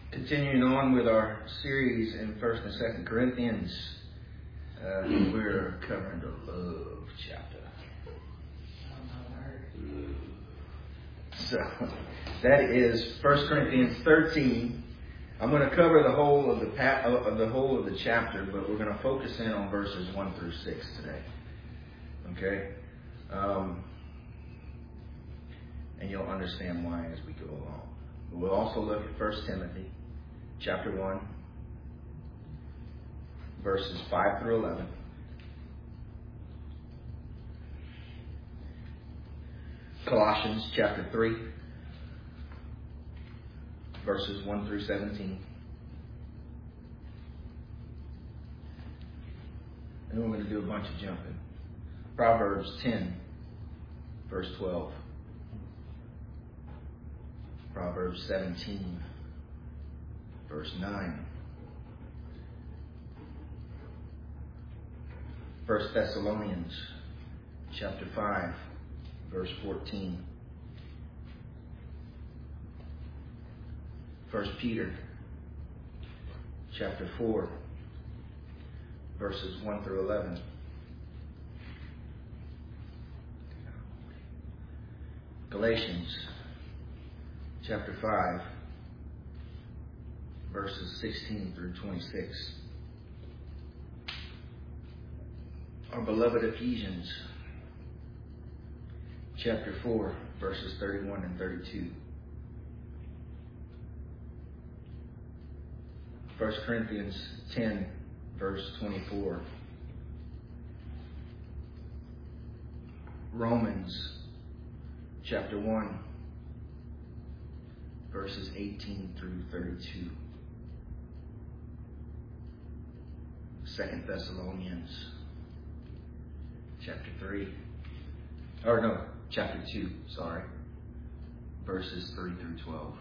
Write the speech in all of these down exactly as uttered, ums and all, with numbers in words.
Continuing on with our series in First and Second Corinthians, uh, we're covering the love chapter. So that is First Corinthians thirteen. I'm going to cover the whole of the pa- uh, the whole of the chapter, but we're going to focus in on verses one through six today. Okay, um, and you'll understand why as we go along. We'll also look at First Timothy. Chapter one, verses five through eleven. Colossians chapter three, verses one through seventeen. And then we're going to do a bunch of jumping. Proverbs ten, verse twelve. Proverbs seventeen. Verse nine. First Thessalonians chapter five, verse fourteen. First Peter chapter four, verses one through eleven. Galatians chapter five, verses sixteen through twenty-six. Our beloved Ephesians, chapter four, verses thirty-one and thirty-two. First Corinthians ten, verse twenty-four. Romans, chapter one, verses eighteen through thirty-two. Second Thessalonians chapter three, or no, chapter two, sorry, verses three through twelve.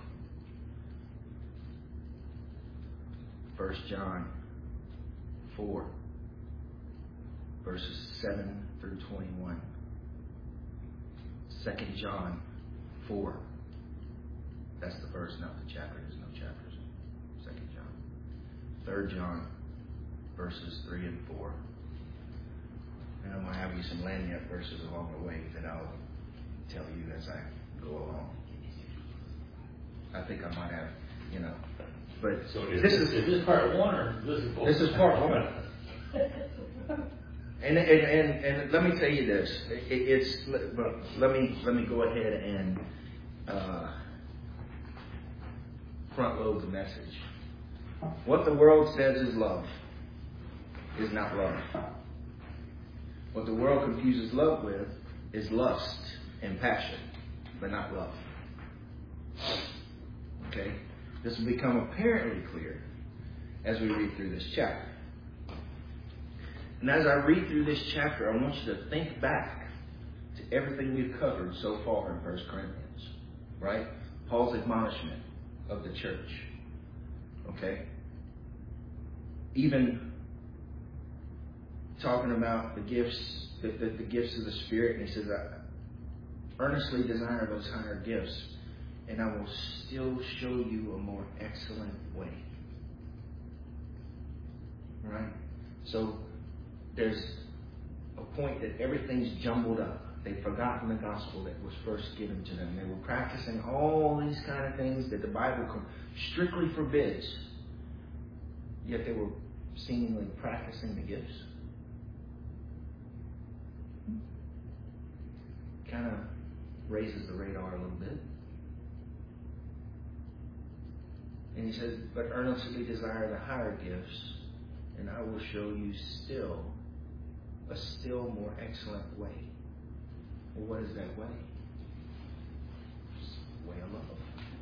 First John four, verses seven through twenty-one. Second John four, that's the verse, not the chapter. There's no chapters. Second John. Third John, verses three and four. And I'm going to have you some lanyard verses along the way that I'll tell you as I go along. I think I might have, you know. But so is this, this is is this part one or this is this is part one. and, and and and let me tell you this. It, it's let me let me go ahead and uh, front load the message. What the world says is love is not love. What the world confuses love with is lust and passion, but not love. Okay? This will become apparently clear as we read through this chapter. And as I read through this chapter, I want you to think back to everything we've covered so far in First Corinthians. Right? Paul's admonishment of the church. Okay? Even talking about the gifts, the, the, the gifts of the Spirit, and he says, I earnestly desire those higher gifts, and I will still show you a more excellent way. Right? So there's a point that everything's jumbled up. They've forgotten the gospel that was first given to them. They were practicing all these kind of things that the Bible strictly forbids, yet they were seemingly practicing the gifts. Kind of raises the radar a little bit. And he says, but earnestly desire the higher gifts, and I will show you still a still more excellent way. Well, what is that way? It's the way of love.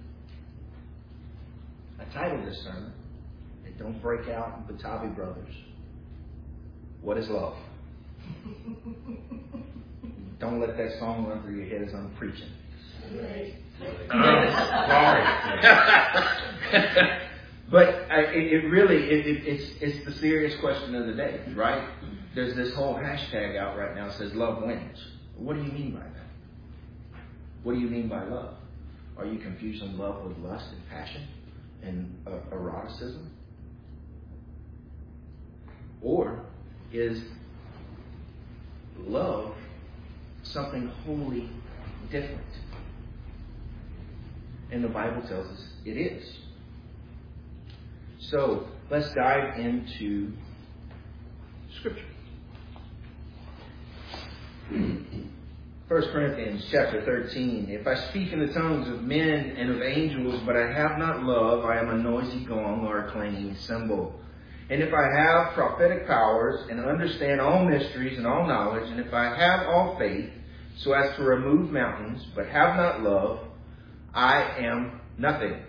I titled this sermon, and don't break out in Batavi Brothers. What is love? Don't let that song run through your head as I'm preaching. Right. Sorry. But I, it, it really, it, it, it's it's the serious question of the day, right? There's this whole hashtag out right now that says love wins. What do you mean by that? What do you mean by love? Are you confusing love with lust and passion? and uh, eroticism? Or is love something wholly different? And the Bible tells us it is. So let's dive into Scripture. First Corinthians chapter thirteen. If I speak in the tongues of men and of angels, but I have not love, I am a noisy gong or a clanging cymbal. And if I have prophetic powers and understand all mysteries and all knowledge, and if I have all faith so as to remove mountains, but have not love, I am nothing.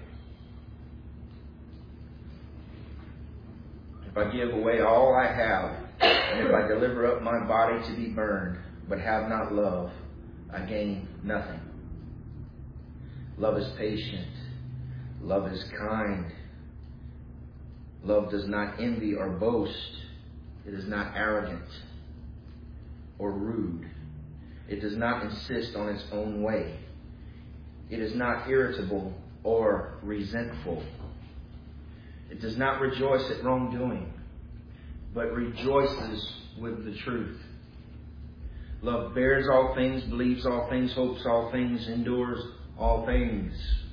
If I give away all I have, and if I deliver up my body to be burned, but have not love, I gain nothing. Love is patient. Love is kind. Love does not envy or boast. It is not arrogant or rude. It does not insist on its own way. It is not irritable or resentful. It does not rejoice at wrongdoing, but rejoices with the truth. Love bears all things, believes all things, hopes all things, endures all things.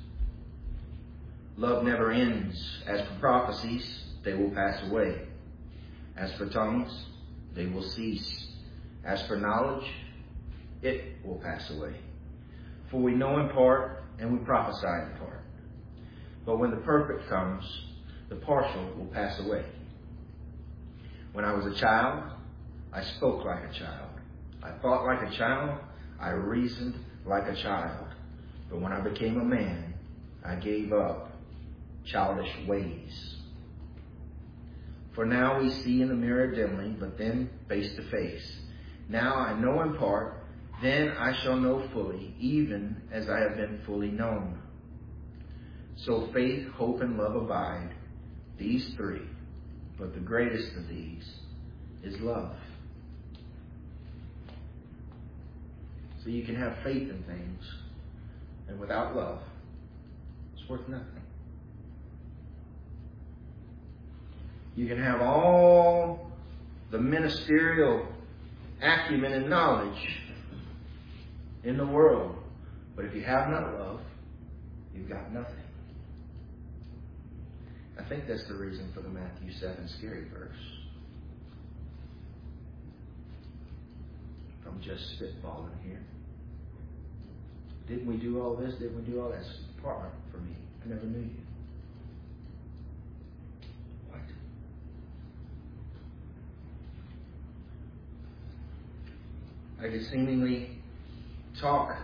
Love never ends. As for prophecies, they will pass away. As for tongues, they will cease. As for knowledge, it will pass away. For we know in part, and we prophesy in part. But when the perfect comes, the partial will pass away. When I was a child, I spoke like a child. I thought like a child. I reasoned like a child. But when I became a man, I gave up childish ways. For now we see in the mirror dimly, but then face to face. Now I know in part, then I shall know fully, even as I have been fully known. So faith, hope, and love abide, these three. But the greatest of these is love. So you can have faith in things, and without love, it's worth nothing. You can have all the ministerial acumen and knowledge in the world, but if you have not love, you've got nothing. I think that's the reason for the Matthew seven scary verse. If I'm just spitballing here. Didn't we do all this? Didn't we do all that? That's part for me. I never knew you. What? I could seemingly talk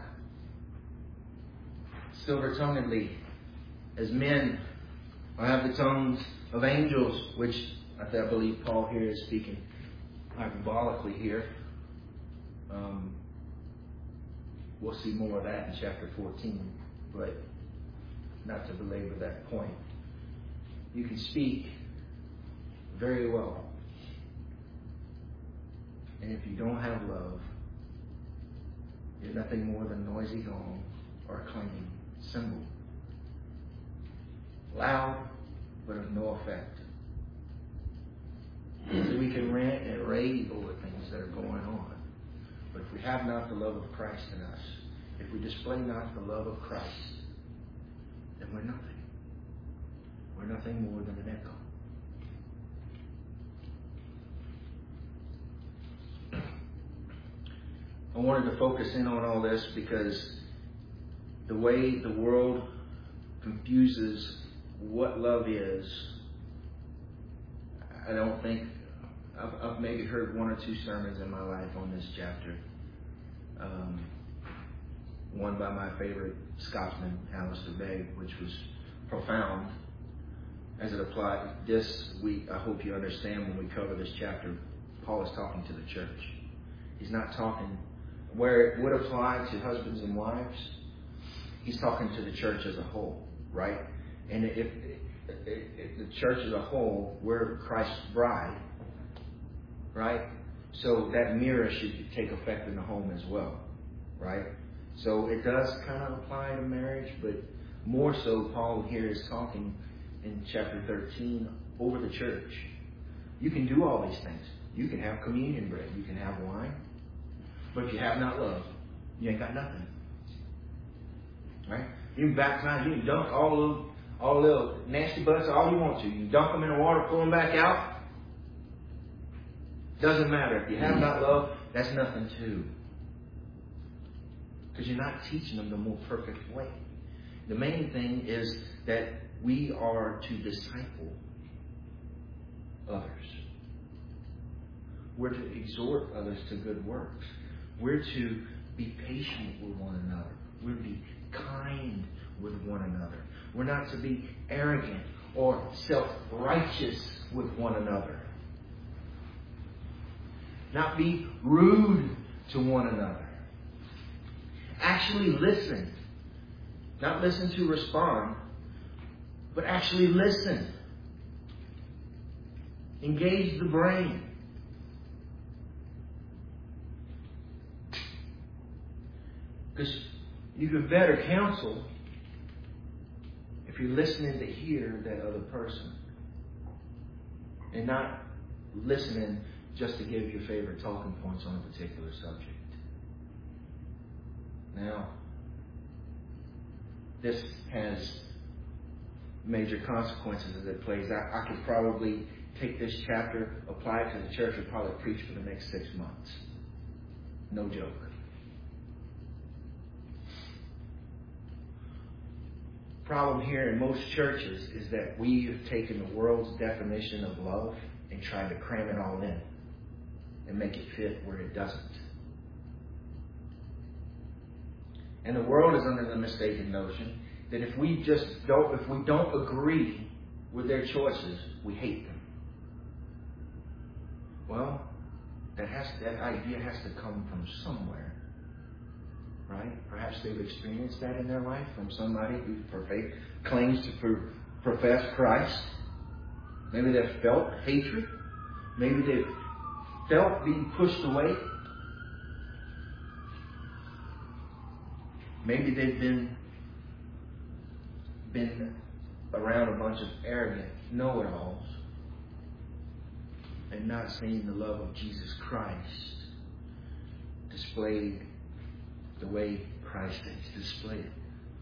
silver-tonguedly as men. I have the tongues of angels, which I believe Paul here is speaking hyperbolically here. Um, we'll see more of that in chapter fourteen, but not to belabor that point. You can speak very well, and if you don't have love, you're nothing more than a noisy gong or a clanging cymbal. Loud, but of no effect. So we can rant and rave over things that are going on. But if we have not the love of Christ in us, if we display not the love of Christ, then we're nothing. We're nothing more than an echo. I wanted to focus in on all this because the way the world confuses what love is, I don't think, I've, I've maybe heard one or two sermons in my life on this chapter. Um, one by my favorite Scotsman, Alistair Begg, which was profound as it applied. This week, I hope you understand when we cover this chapter, Paul is talking to the church. He's not talking where it would apply to husbands and wives. He's talking to the church as a whole, right? And if, if, if the church as a whole, we're Christ's bride, right? So that mirror should take effect in the home as well, right? So it does kind of apply to marriage, but more so Paul here is talking in chapter thirteen over the church. You can do all these things. You can have communion bread. You can have wine. But if you have not love, you ain't got nothing. Right? You can baptize. You can dunk all the all the nasty butts all you want to. You can dunk them in the water, pull them back out. Doesn't matter. If you have not love, that's nothing too. Because you're not teaching them the more perfect way. The main thing is that we are to disciple others. We're to exhort others to good works. We're to be patient with one another. We're to be kind with one another. We're not to be arrogant or self-righteous with one another. Not be rude to one another. Actually listen. Not listen to respond, but actually listen. Engage the brain. Because you can better counsel if you're listening to hear that other person and not listening just to give your favorite talking points on a particular subject. Now, this has major consequences as it plays out. I could probably take this chapter, apply it to the church, and probably preach for the next six months. No joke. Problem here in most churches is that we have taken the world's definition of love and tried to cram it all in and make it fit where it doesn't. And the world is under the mistaken notion that if we just don't, if we don't agree with their choices, we hate them. Well, that has that idea has to come from somewhere, right? Perhaps they've experienced that in their life from somebody who perfect, claims to pro- profess Christ. Maybe they've felt hatred. Maybe they've felt being pushed away. Maybe they've been been around a bunch of arrogant know-it-alls and not seen the love of Jesus Christ displayed the way Christ has displayed it.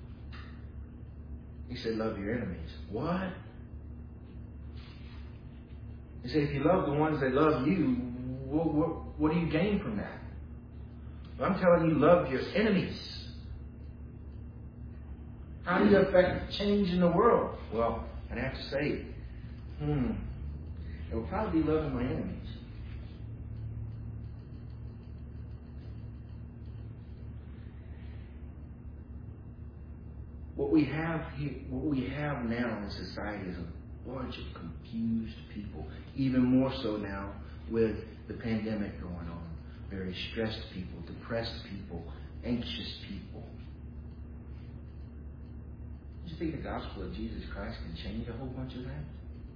He said, love your enemies. What? He said, if you love the ones that love you, what, what, what do you gain from that? Well, I'm telling you, love your enemies. How do you affect change in the world? Well, I'd have to say, hmm, it will probably be loving my enemies. What we have here, what we have now in society is a bunch of confused people. Even more so now with the pandemic going on. Very stressed people, depressed people, anxious people. Do you think the gospel of Jesus Christ can change a whole bunch of that?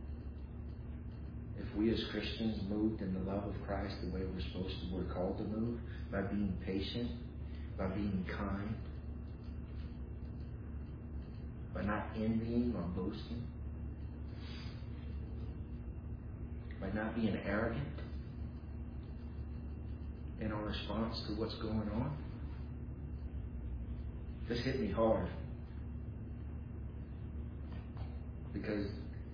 If we as Christians moved in the love of Christ the way we're supposed to, we're called to move, by being patient, by being kind, by not envying or boasting, by not being arrogant in our response to what's going on. This hit me hard. Because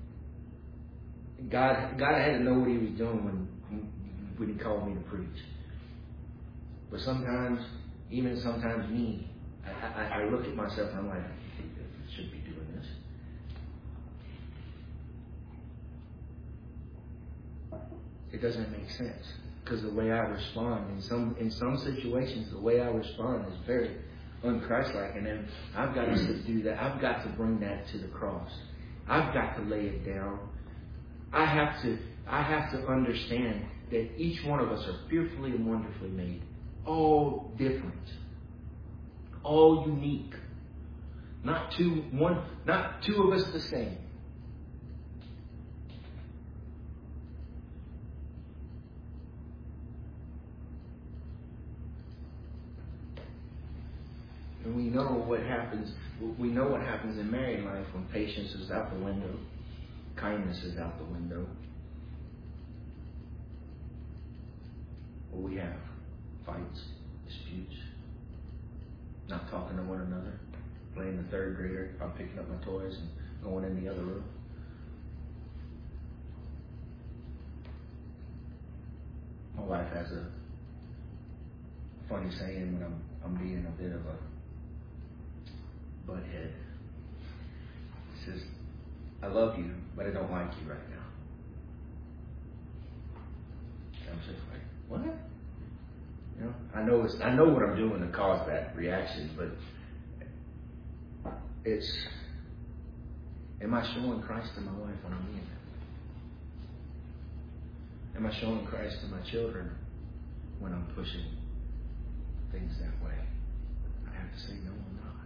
God, God had to know what He was doing when, when He called me to preach. But sometimes, even sometimes me, I, I, I look at myself and I'm like, I should be doing this. It doesn't make sense. Because the way I respond, in some in some situations, the way I respond is very un-Christ-like. And then I've got to subdue that. I've got to bring that to the cross. I've got to lay it down. I have to I have to understand that each one of us are fearfully and wonderfully made. All different. All unique. Not two one not two of us the same. And we know what happens we know what happens in married life when patience is out the window. Kindness is out the window. Well, we have fights, disputes, not talking to one another, playing the third grader. I'm picking up my toys and going in the other room. My wife has a funny saying when I'm I'm being a bit of a butthead. She says, "I love you, but I don't like you right now." I'm just like, what? You know, I know it's I know what I'm doing to cause that reaction, but it's, am I showing Christ to my wife when I'm being that? Am I showing Christ to my children when I'm pushing things that way? I have to say, no, I'm not.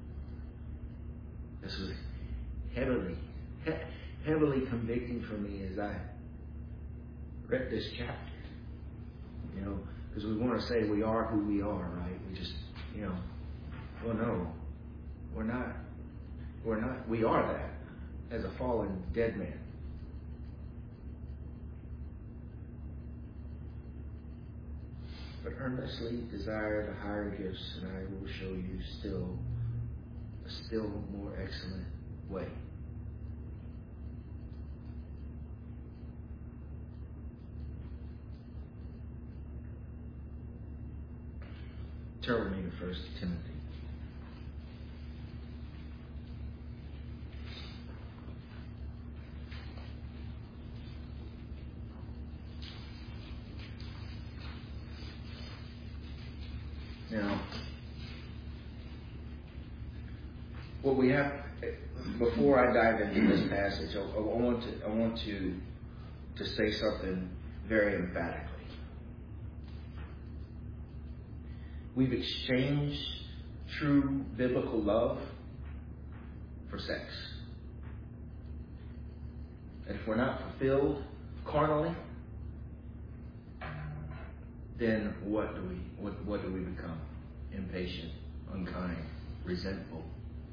This was heavily, he- heavily convicting for me as I read this chapter. You know, because we want to say we are who we are, right? We just, you know, well, no, we're not. We're not. We are that as a fallen dead man. But earnestly desire the higher gifts, and I will show you still a still more excellent way. Turn with me to First Timothy. Now, what we have, before I dive into this passage, I, I want to I want to to say something very emphatically. We've exchanged true biblical love for sex. And if we're not fulfilled carnally, then what do we what, what do we become? Impatient, unkind, resentful.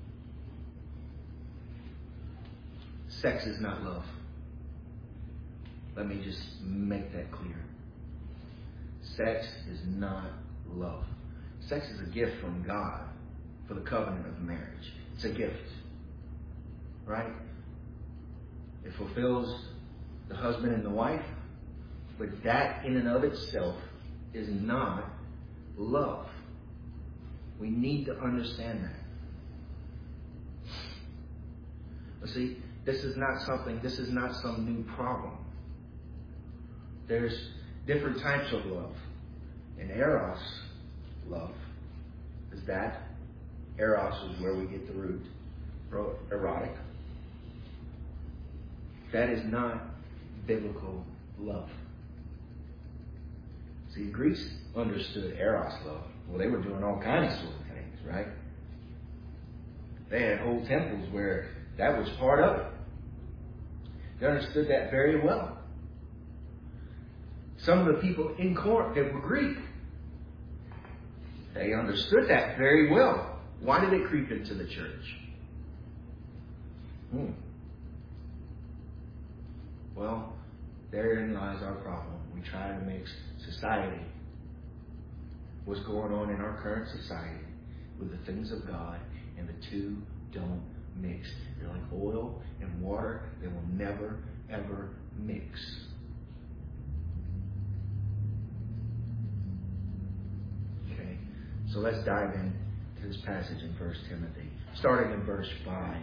Sex is not love. Let me just make that clear. Sex is not love. Sex is a gift from God for the covenant of marriage. It's a gift. Right? It fulfills the husband and the wife, but that in and of itself is not love. We need to understand that. But see, this is not something, this is not some new problem. There's different types of love. And eros love is that. Eros is where we get the root. Erotic. That is not biblical love. See, the Greeks understood eros love. Well, they were doing all kinds of sort of things, right? They had whole temples where that was part of it. They understood that very well. Some of the people in Corinth that were Greek, they understood that very well. Why did it creep into the church? Hmm. Well, therein lies our problem. We try to mix society, what's going on in our current society, with the things of God, and the two don't mix. They're like oil and water. They will never, ever mix. Okay, so let's dive into this passage in First Timothy, starting in verse five.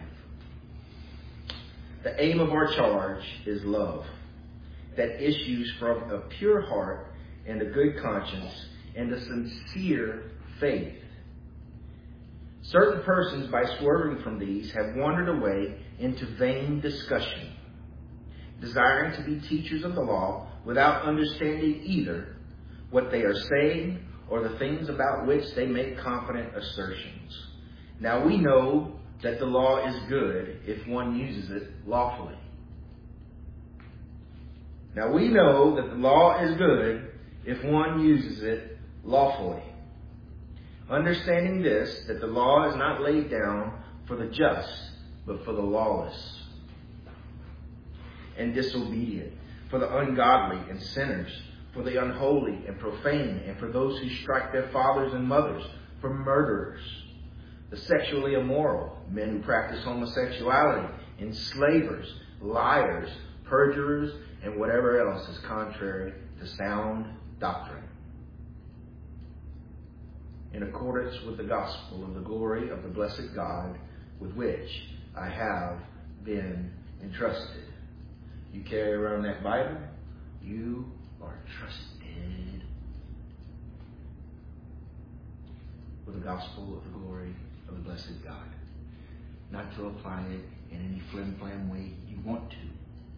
The aim of our charge is love that issues from a pure heart and a good conscience and a sincere faith. Certain persons, by swerving from these, have wandered away into vain discussion, desiring to be teachers of the law without understanding either what they are saying or the things about which they make confident assertions. Now we know that the law is good if one uses it lawfully. Now we know that the law is good if one uses it lawfully. Understanding this, that the law is not laid down for the just, but for the lawless. and disobedient, for the ungodly and sinners, for the unholy and profane, and for those who strike their fathers and mothers, for murderers, the sexually immoral, men who practice homosexuality, enslavers, liars, perjurers, and whatever else is contrary to sound doctrine. In accordance with the gospel of the glory of the blessed God, with which I have been entrusted. You carry around that Bible, you are trusted with the gospel of the glory of the blessed God. Not to apply it in any flim-flam way you want to,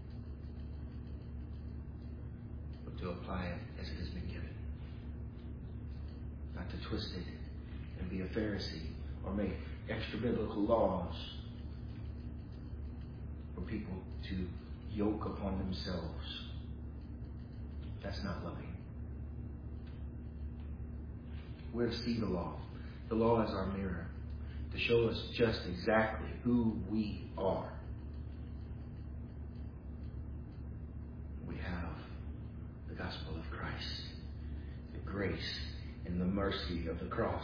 but to apply it as it has been given. Not to twist it and be a Pharisee or make extra biblical laws for people to yoke upon themselves. That's not loving. We're to see the law. The law is our mirror to show us just exactly who we are. We have the gospel of Christ, the grace and the mercy of the cross.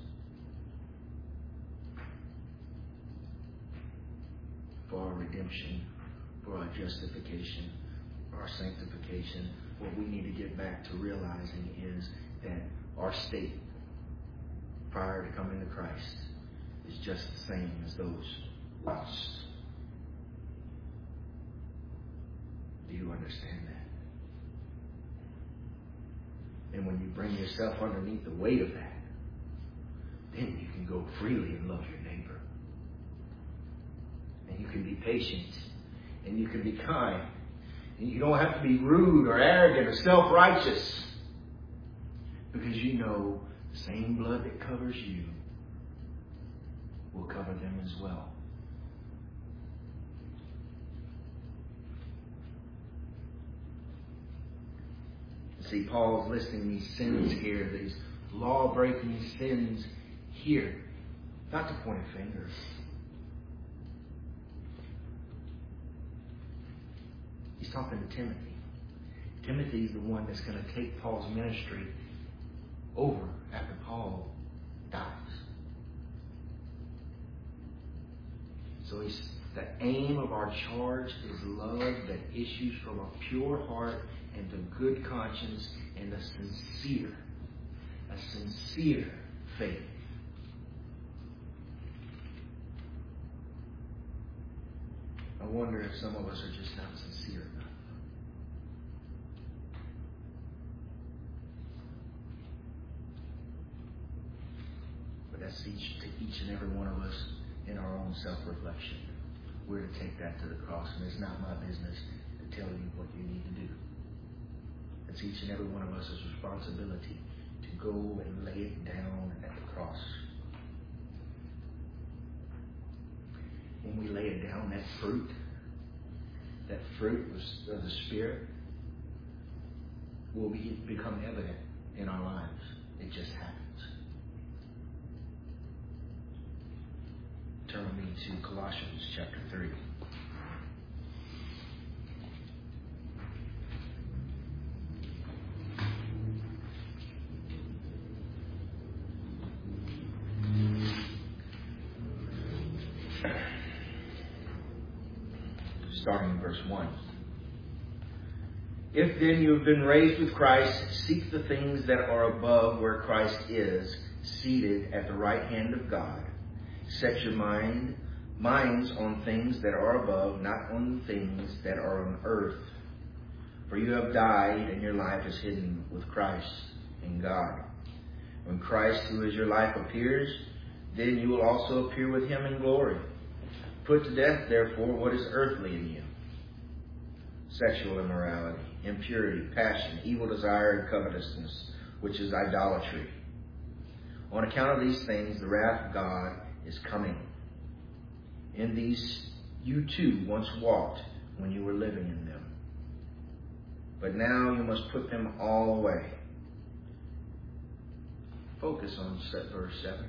For our redemption, for our justification, for our sanctification, what we need to get back to realizing is that our state prior to coming to Christ is just the same as those lost. Do you understand that? And when you bring yourself underneath the weight of that, then you can go freely and love your neighbor. And you can be patient. And you can be kind. And you don't have to be rude or arrogant or self-righteous. Because you know the same blood that covers you will cover them as well. See, Paul's listing these sins here, these law-breaking sins here. Not to point fingers. He's talking to Timothy. Timothy's the one that's going to take Paul's ministry over after Paul dies. So he's, the aim of our charge is love that issues from a pure heart and a good conscience and a sincere, a sincere faith. I wonder if some of us are just not sincere enough. But that's each, to each and every one of us in our own self-reflection. We're to take that to the cross, and it's not my business to tell you what you need to do. It's each and every one of us' responsibility to go and lay it down at the cross. When we lay it down, that fruit, that fruit of the Spirit will be, become evident in our lives. It just happens. Turn with me to Colossians chapter three. Starting in verse one. If then you have been raised with Christ, seek the things that are above where Christ is, seated at the right hand of God. Set your mind, minds on things that are above, not on things that are on earth. For you have died, and your life is hidden with Christ in God. When Christ, who is your life, appears, then you will also appear with him in glory. Put to death, therefore, what is earthly in you: sexual immorality, impurity, passion, evil desire, and covetousness, which is idolatry. On account of these things, the wrath of God is coming. In these you too once walked when you were living in them. But now you must put them all away. Focus on verse seven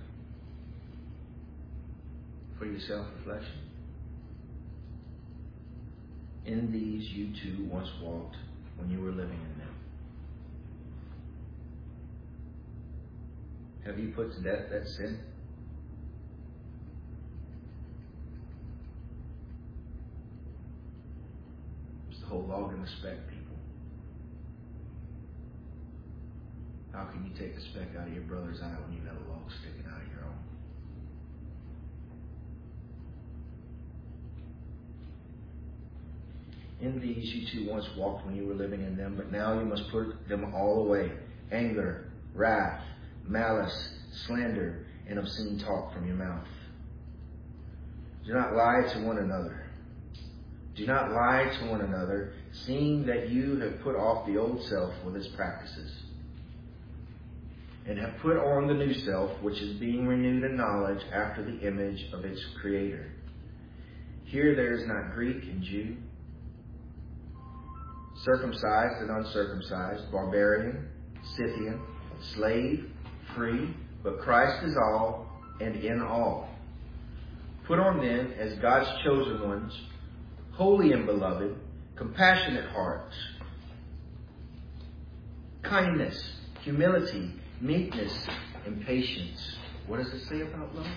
for your self-reflection. In these you too once walked when you were living in them. Have you put to death that sin? It's the whole log and the speck, people. How can you take the speck out of your brother's eye when you have a log sticking out of your own? In these you too once walked when you were living in them, but now you must put them all away. Anger, wrath, malice, slander, and obscene talk from your mouth. Do not lie to one another. Do not lie to one another, seeing that you have put off the old self with its practices, and have put on the new self, which is being renewed in knowledge after the image of its Creator. Here there is not Greek and Jew, circumcised and uncircumcised, barbarian, Scythian, slave, free, but Christ is all and in all. Put on then, as God's chosen ones, holy and beloved, compassionate hearts, kindness, humility, meekness, and patience. What does it say about love?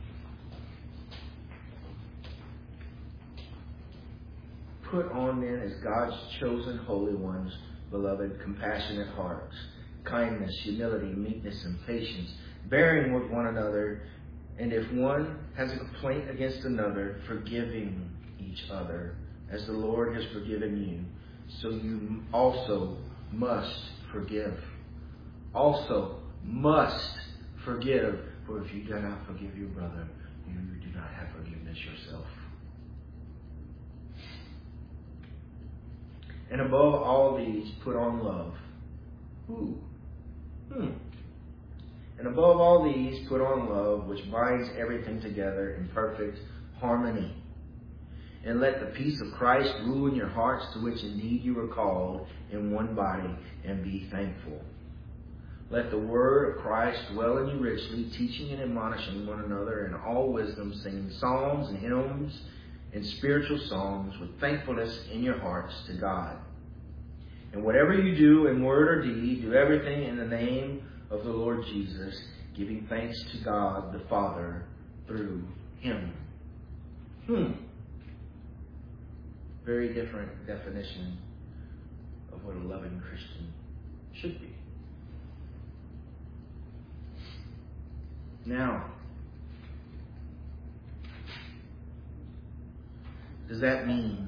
Put on then, as God's chosen holy ones, beloved, compassionate hearts, kindness, humility, meekness, and patience, bearing with one another, and if one has a complaint against another, forgiving each other, as the Lord has forgiven you, so you also must forgive. Also must forgive, for if you do not forgive your brother, you do not have forgiveness yourself. And above all these, put on love. Ooh. Hmm. And above all these, put on love, which binds everything together in perfect harmony. And let the peace of Christ rule in your hearts, to which indeed you are called in one body, and be thankful. Let the word of Christ dwell in you richly, teaching and admonishing one another in all wisdom, singing psalms and hymns and spiritual songs with thankfulness in your hearts to God. And whatever you do in word or deed, do everything in the name of the Lord Jesus, giving thanks to God the Father through Him. Hmm. Very different definition of what a loving Christian should be. Now, does that mean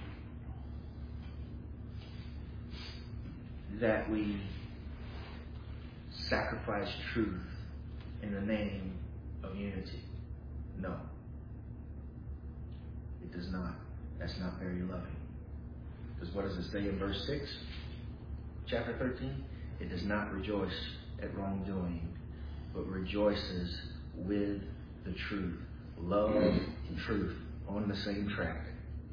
that we sacrifice truth in the name of unity? No. It does not. That's not very loving. Because what does it say in verse six? Chapter thirteen? It does not rejoice at wrongdoing, but rejoices with the truth. Love and truth on the same track.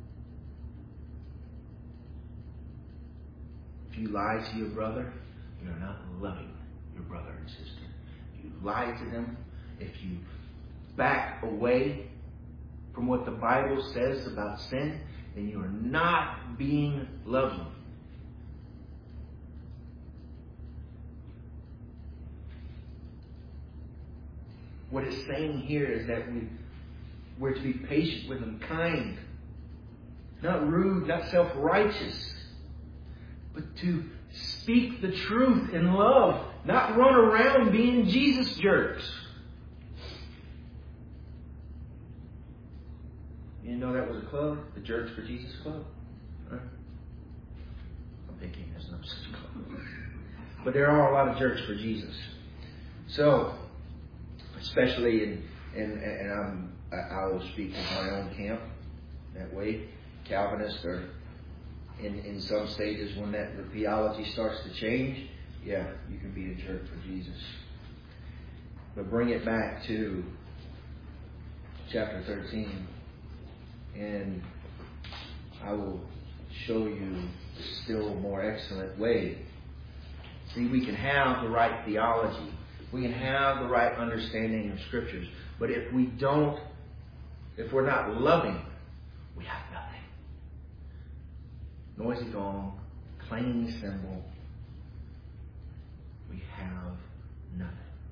If you lie to your brother, you're not loving your brother and sister. If you lie to them, if you back away from what the Bible says about sin, then you are not being loving. What it's saying here is that we, we're to be patient with them, kind, not rude, not self-righteous, but to speak the truth in love, not run around being Jesus jerks. You know that was a club, the Jerks for Jesus Club? Huh? I'm picking, there's no such club. But there are a lot of jerks for Jesus. So, especially in, in and I'm, I will speak of my own camp that way. Calvinists are in, in some stages when that the theology starts to change. Yeah, you can be a jerk for Jesus. But bring it back to chapter thirteen, and I will show you a still more excellent way. See, we can have the right theology. We can have the right understanding of Scriptures. But if we don't, if we're not loving, we have nothing. noisy gong, clanging cymbal. We have nothing.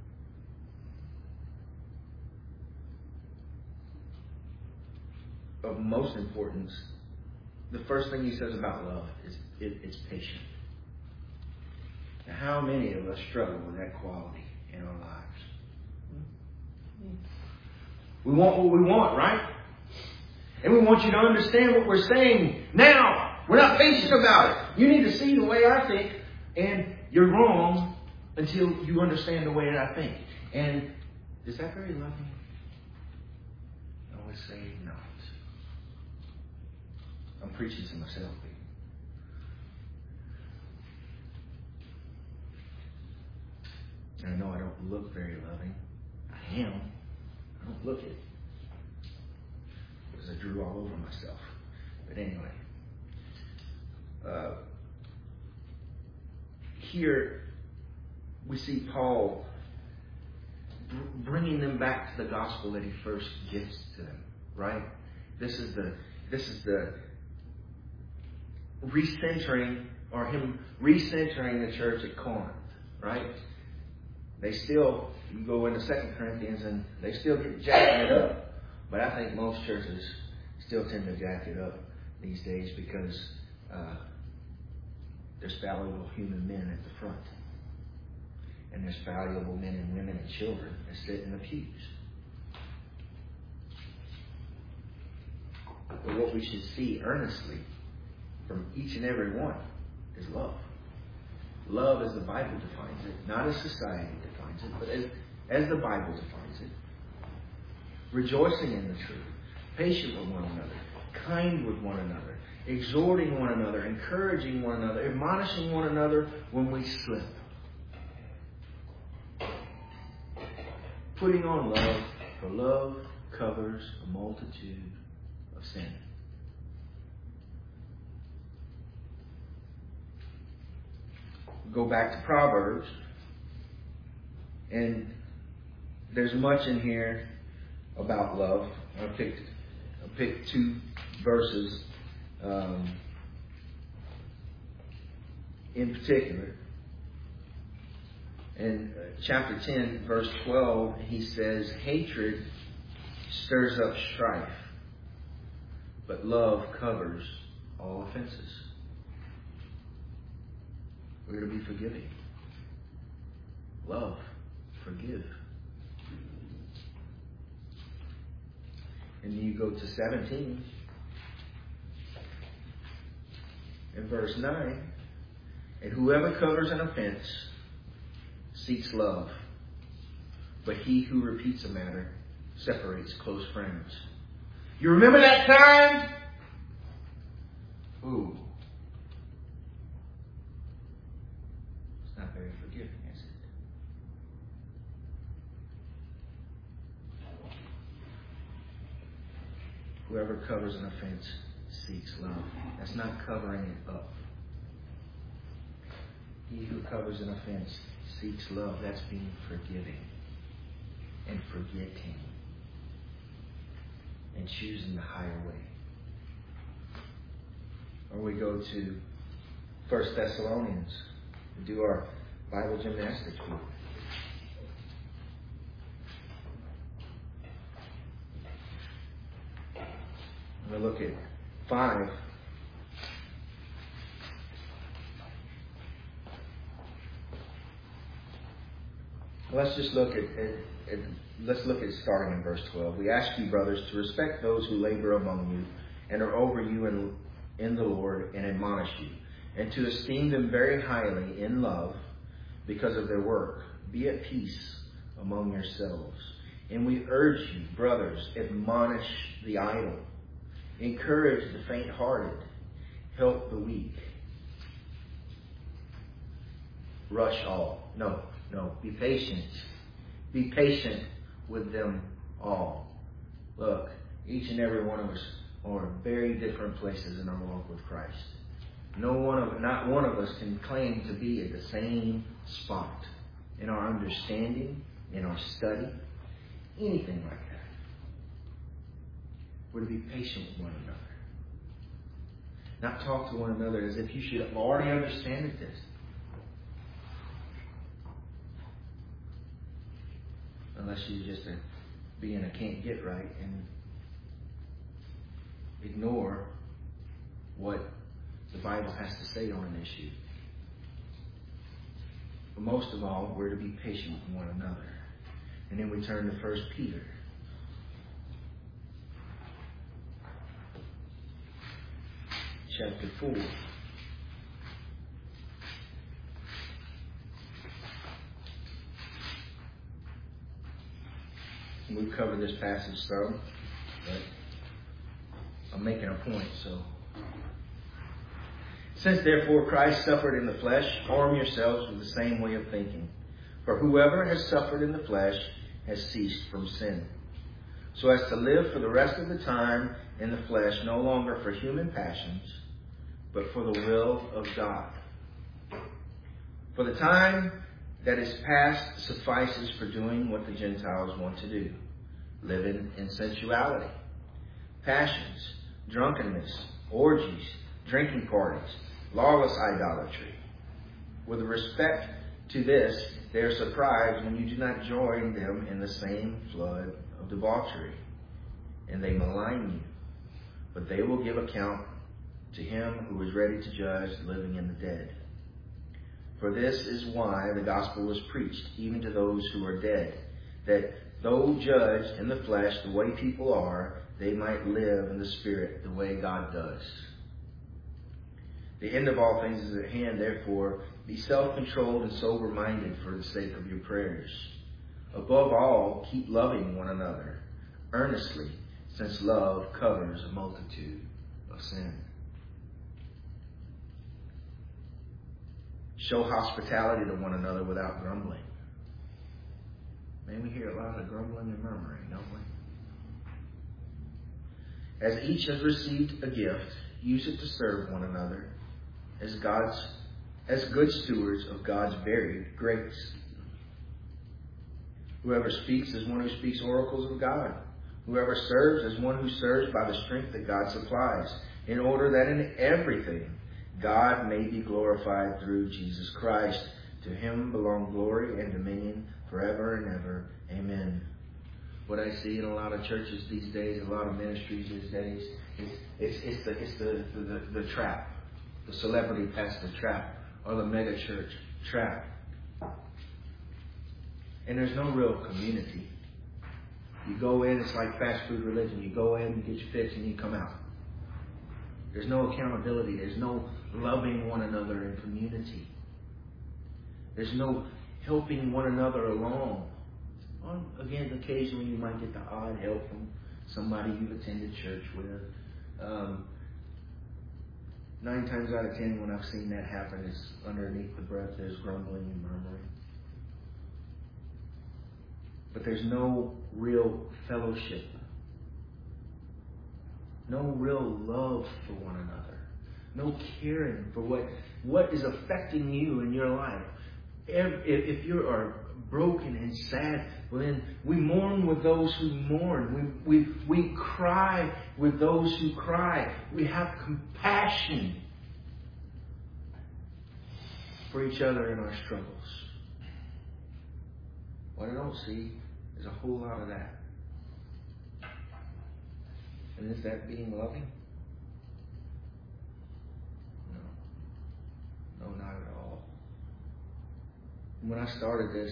Of most importance, the first thing he says about love is it, it's patient. Now, how many of us struggle with that quality in our lives? We want what we want, right? And we want you to understand what we're saying now. We're not patient about it. You need to see the way I think, and you're wrong until you understand the way that I think. And is that very loving? I always say not. I'm preaching to myself, people. And I know I don't look very loving. I am. I don't look it. Because I drew all over myself. But anyway. Uh, here we see Paul br- bringing them back to the gospel that he first gives to them. Right? This is the this is the recentering, or him recentering the church at Corinth. Right? They still, you go into Second Corinthians and they still get jacking it up. But I think most churches still tend to jack it up these days because uh, there's valuable human men at the front. And there's valuable men and women and children that sit in the pews. But what we should see earnestly from each and every one is love. Love as the Bible defines it, not as society defines it, but as, as the Bible defines it. Rejoicing in the truth, patient with one another, kind with one another, exhorting one another, encouraging one another, admonishing one another when we slip. Putting on love, for love covers a multitude of sin. Go back to Proverbs, and there's much in here about love. I picked I picked two verses um, in particular. In uh, chapter ten, verse twelve, he says, "Hatred stirs up strife, but love covers all offenses." We're to be forgiving. Love. Forgive. And you go to seventeen. In verse nine. "And whoever covers an offense seeks love. But he who repeats a matter separates close friends." You remember that time? Ooh. Not very forgiving, is it? Whoever covers an offense seeks love. That's not covering it up. He who covers an offense seeks love. That's being forgiving and forgetting and choosing the higher way. Or we go to First Thessalonians. We do our Bible gymnastics group. We'll look at five. Let's just look at, at, at let's look at starting in verse twelve. "We ask you, brothers, to respect those who labor among you and are over you in, in the Lord and admonish you, and to esteem them very highly in love because of their work. Be at peace among yourselves. And we urge you, brothers, admonish the idle, encourage the faint-hearted, help the weak. Rush all." No, no. Be patient. Be patient with them all. Look, each and every one of us are very different places in our walk with Christ. No one of, not one of us can claim to be at the same spot in our understanding, in our study, anything like that. We're to be patient with one another. Not talk to one another as if you should have already understand this. Unless you're just a, being a can't get right and ignore what the Bible has to say on an issue. But most of all, we're to be patient with one another. And then we turn to First Peter. Chapter four. We've covered this passage some, but I'm making a point, so. Since therefore Christ suffered in the flesh, arm yourselves with the same way of thinking. For whoever has suffered in the flesh has ceased from sin, so as to live for the rest of the time in the flesh, no longer for human passions, but for the will of God. For the time that is past suffices for doing what the Gentiles want to do, living in sensuality, passions, drunkenness, orgies, drinking parties, lawless idolatry. With respect to this, they are surprised when you do not join them in the same flood of debauchery, and they malign you. But they will give account to him who is ready to judge the living and the dead. For this is why the gospel was preached, even to those who are dead, that though judged in the flesh the way people are, they might live in the spirit the way God does. The end of all things is at hand, therefore, be self-controlled and sober-minded for the sake of your prayers. Above all, keep loving one another earnestly, since love covers a multitude of sin. Show hospitality to one another without grumbling. Man, we hear a lot of grumbling and murmuring, don't we? As each has received a gift, use it to serve one another as God's as good stewards of God's varied grace. Whoever speaks is one who speaks oracles of God. Whoever serves is one who serves by the strength that God supplies, in order that in everything God may be glorified through Jesus Christ. To him belong glory and dominion forever and ever. Amen. What I see in a lot of churches these days, a lot of ministries these days, is it's, it's, the, it's the, the, the trap. The celebrity pastor trap, or the mega church trap. And there's no real community. You go in, it's like fast food religion. You go in, you get your fix, and you come out. There's no accountability. There's no loving one another in community. There's no helping one another along. On, again, occasionally you might get the odd help from somebody you've attended church with. Um, nine times out of ten, when I've seen that happen, it's underneath the breath, there's grumbling and murmuring. But there's no real fellowship. No real love for one another. No caring for what, what is affecting you in your life. If, if you are broken and sad, well then we mourn with those who mourn. We, we, we cry with those who cry. We have compassion for each other in our struggles. What I don't see is a whole lot of that. And is that being loving? No. No, not at all. When I started this,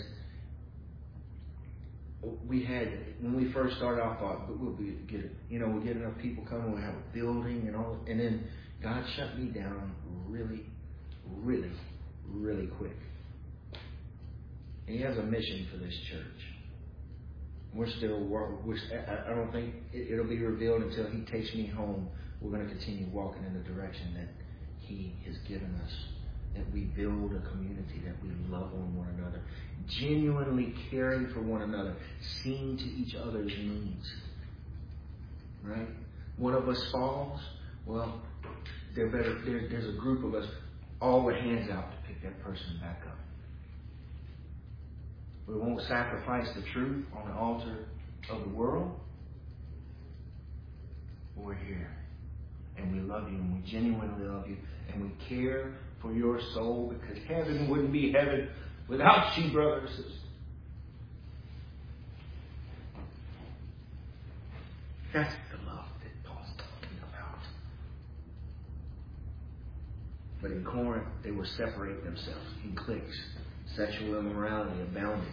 we had, when we first started off, I thought, but we'll be, get, you know, we'll get enough people coming, we'll have a building and all, and then God shut me down really, really, really quick. And He has a mission for this church. We're still, we're, I don't think it'll be revealed until He takes me home. We're going to continue walking in the direction that He has given us. That we build a community, that we love on one another, genuinely caring for one another, seeing to each other's needs. Right? One of us falls, well, there better, there, there's a group of us all with hands out to pick that person back up. We won't sacrifice the truth on the altar of the world. We're here. And we love you, and we genuinely love you, and we care for your soul, because heaven wouldn't be heaven without you, brothers and sisters. That's the love that Paul's talking about. But in Corinth, they were separating themselves in cliques. Sexual immorality abounded.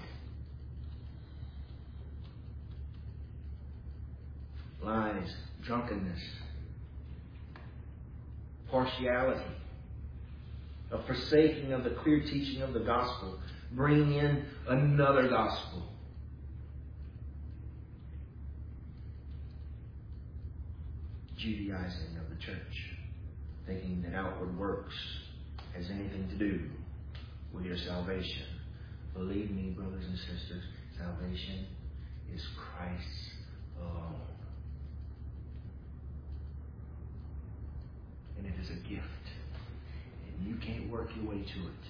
Lies, drunkenness, partiality, a forsaking of the clear teaching of the gospel, bringing in another gospel. Judaizing of the church, thinking that outward works has anything to do with your salvation. Believe me, brothers and sisters, salvation is Christ's alone. And it is a gift. And you can't work your way to it.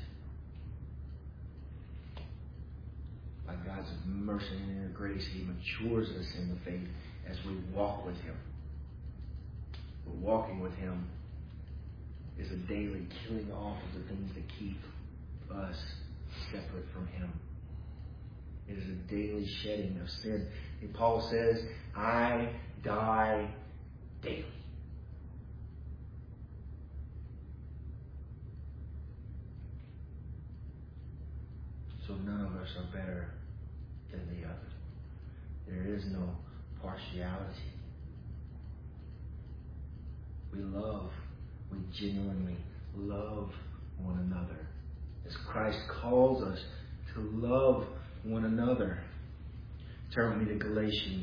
By God's mercy and grace, He matures us in the faith as we walk with Him. But walking with Him is a daily killing off of the things that keep us separate from Him. It is a daily shedding of sin. And Paul says, I die daily. So none of us are better than the other. There is no partiality. We love, we genuinely love one another. As Christ calls us to love one another. Turn with me to Galatians.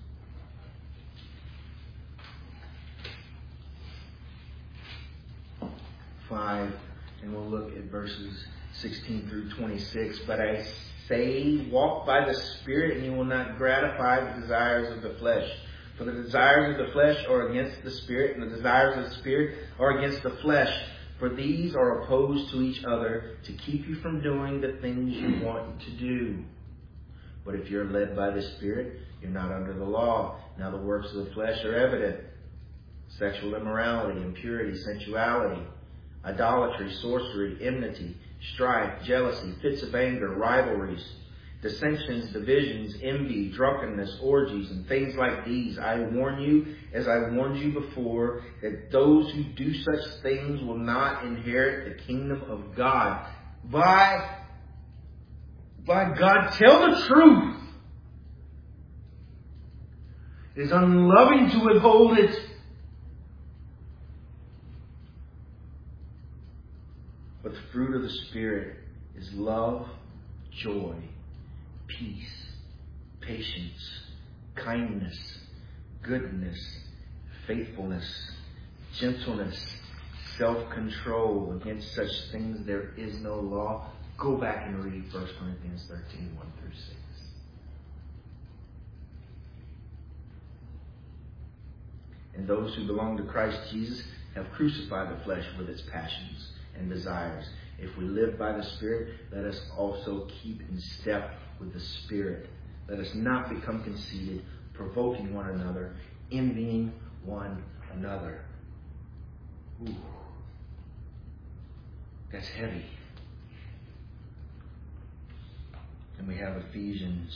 five, and we'll look at verses sixteen through twenty-six. But I say, walk by the Spirit, and you will not gratify the desires of the flesh. For the desires of the flesh are against the Spirit, and the desires of the Spirit are against the flesh. For these are opposed to each other to keep you from doing the things you want to do. But if you're led by the Spirit, you're not under the law. Now the works of the flesh are evident: sexual immorality, impurity, sensuality, idolatry, sorcery, enmity, strife, jealousy, fits of anger, rivalries, dissensions, divisions, envy, drunkenness, orgies, and things like these. I warn you, as I warned you before, that those who do such things will not inherit the kingdom of God. By, by God, tell the truth. It is unloving to withhold it. But the fruit of the Spirit is love, joy, peace, patience, kindness, goodness, faithfulness, gentleness, self-control. Against such things there is no law. Go back and read First Corinthians thirteen, one through six. And those who belong to Christ Jesus have crucified the flesh with its passions and desires. If we live by the Spirit, let us also keep in step with the Spirit. Let us not become conceited, provoking one another, envying one another. Ooh, that's heavy. And we have Ephesians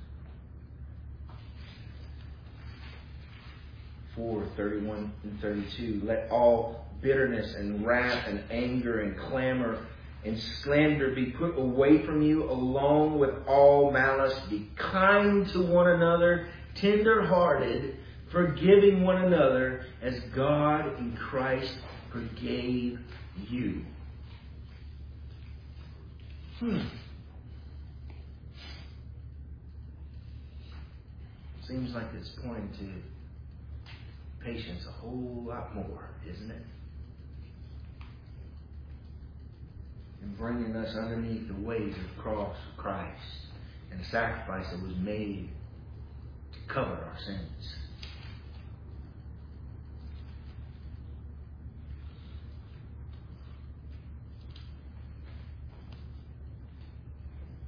four, thirty-one and thirty-two. Let all bitterness and wrath and anger and clamor and slander be put away from you, along with all malice. Be kind to one another, tender-hearted, forgiving one another, as God in Christ forgave you. Hmm. Seems like it's pointing to patience a whole lot more, isn't it? And bringing us underneath the weight of the cross of Christ and the sacrifice that was made to cover our sins.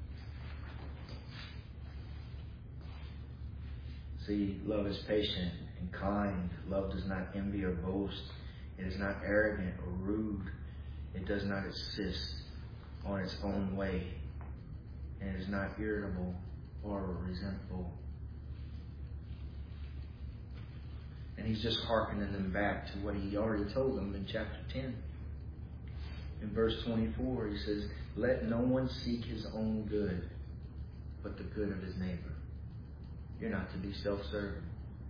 See, love is patient and kind. Love does not envy or boast. It is not arrogant or rude. It does not insist on its own way. And it is not irritable or resentful. And he's just hearkening them back to what he already told them in chapter ten. In verse twenty-four, he says, let no one seek his own good, but the good of his neighbor. You're not to be self-serving.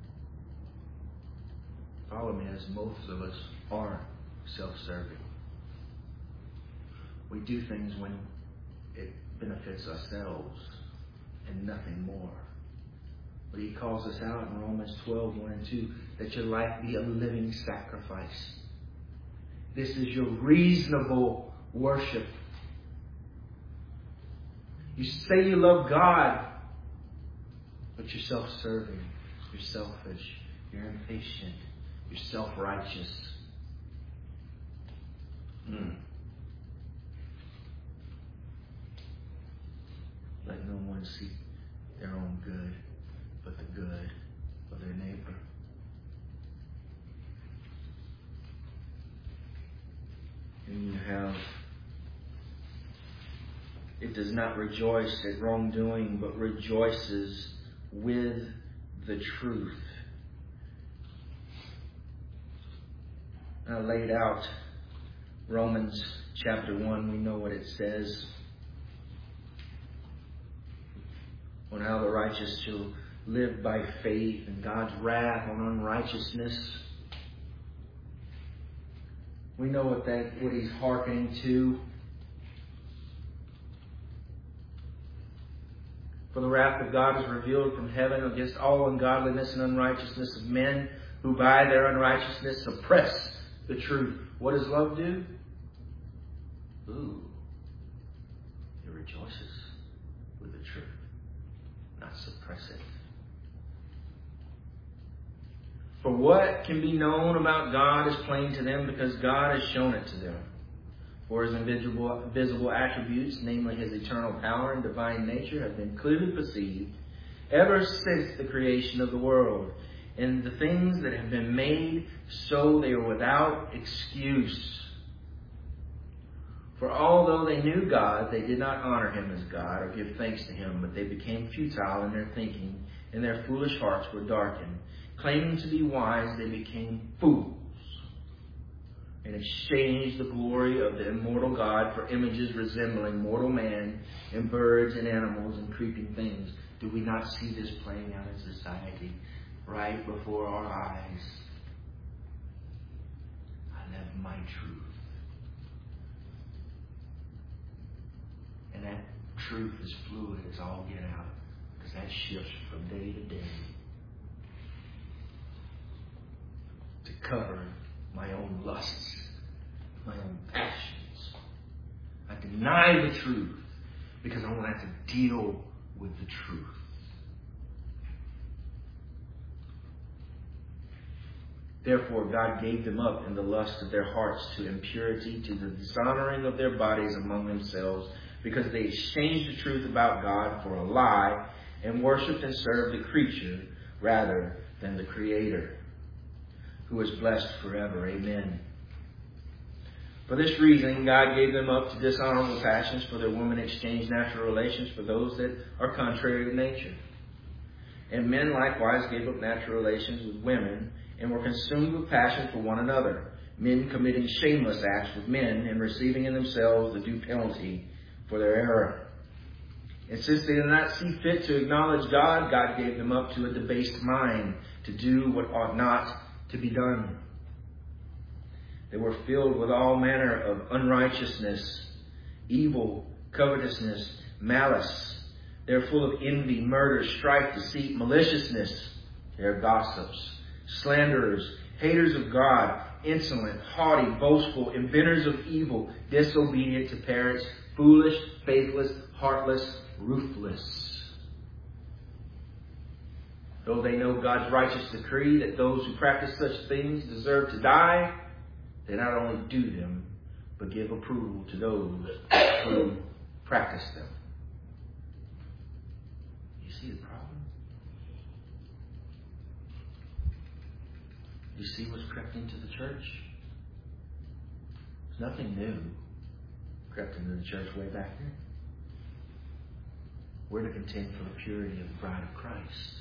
Problem is, most of us are self-serving. We do things when it benefits ourselves and nothing more. But he calls us out in Romans twelve, one and two, that your life be a living sacrifice. This is your reasonable worship. You say you love God, but you're self-serving, you're selfish, you're impatient, you're self-righteous. Mm. Let no one seek their own good, but the good of their neighbor. And you have, it does not rejoice at wrongdoing, but rejoices with the truth. I laid out Romans chapter one. We know what it says. On how the righteous shall live by faith, and God's wrath on unrighteousness. We know what that what he's hearkening to. For the wrath of God is revealed from heaven against all ungodliness and unrighteousness of men who by their unrighteousness suppress the truth. What does love do? Ooh, it rejoices with the truth, not suppress it. For what can be known about God is plain to them, because God has shown it to them. For his invisible, visible attributes, namely his eternal power and divine nature, have been clearly perceived ever since the creation of the world. And the things that have been made, so they are without excuse. For although they knew God, they did not honor him as God or give thanks to him, but they became futile in their thinking, and their foolish hearts were darkened. Claiming to be wise, they became fools, and exchanged the glory of the immortal God for images resembling mortal man, and birds and animals and creeping things. Do we not see this playing out in society right before our eyes? I love my truth. And that truth is fluid as all get out, because that shifts from day to day. To cover my own lusts, my own passions. I deny the truth because I don't have to deal with the truth. Therefore, God gave them up in the lust of their hearts to impurity, to the dishonoring of their bodies among themselves, because they exchanged the truth about God for a lie and worshipped and served the creature rather than the Creator, who is blessed forever. Amen. For this reason, God gave them up to dishonorable passions, for their women exchanged natural relations for those that are contrary to nature. And men likewise gave up natural relations with women, and were consumed with passion for one another, men committing shameless acts with men, and receiving in themselves the due penalty for their error. And since they did not see fit to acknowledge God, God gave them up to a debased mind, to do what ought not to be done. They were filled with all manner of unrighteousness, evil, covetousness, malice. They are full of envy, murder, strife, deceit, maliciousness. They are gossips, slanderers, haters of God, insolent, haughty, boastful, inventors of evil, disobedient to parents, foolish, faithless, heartless, ruthless. Though they know God's righteous decree that those who practice such things deserve to die, they not only do them, but give approval to those who practice them. You see the problem? You see what's crept into the church? There's nothing new crept into the church way back then. We're to contend for the purity of the bride of Christ.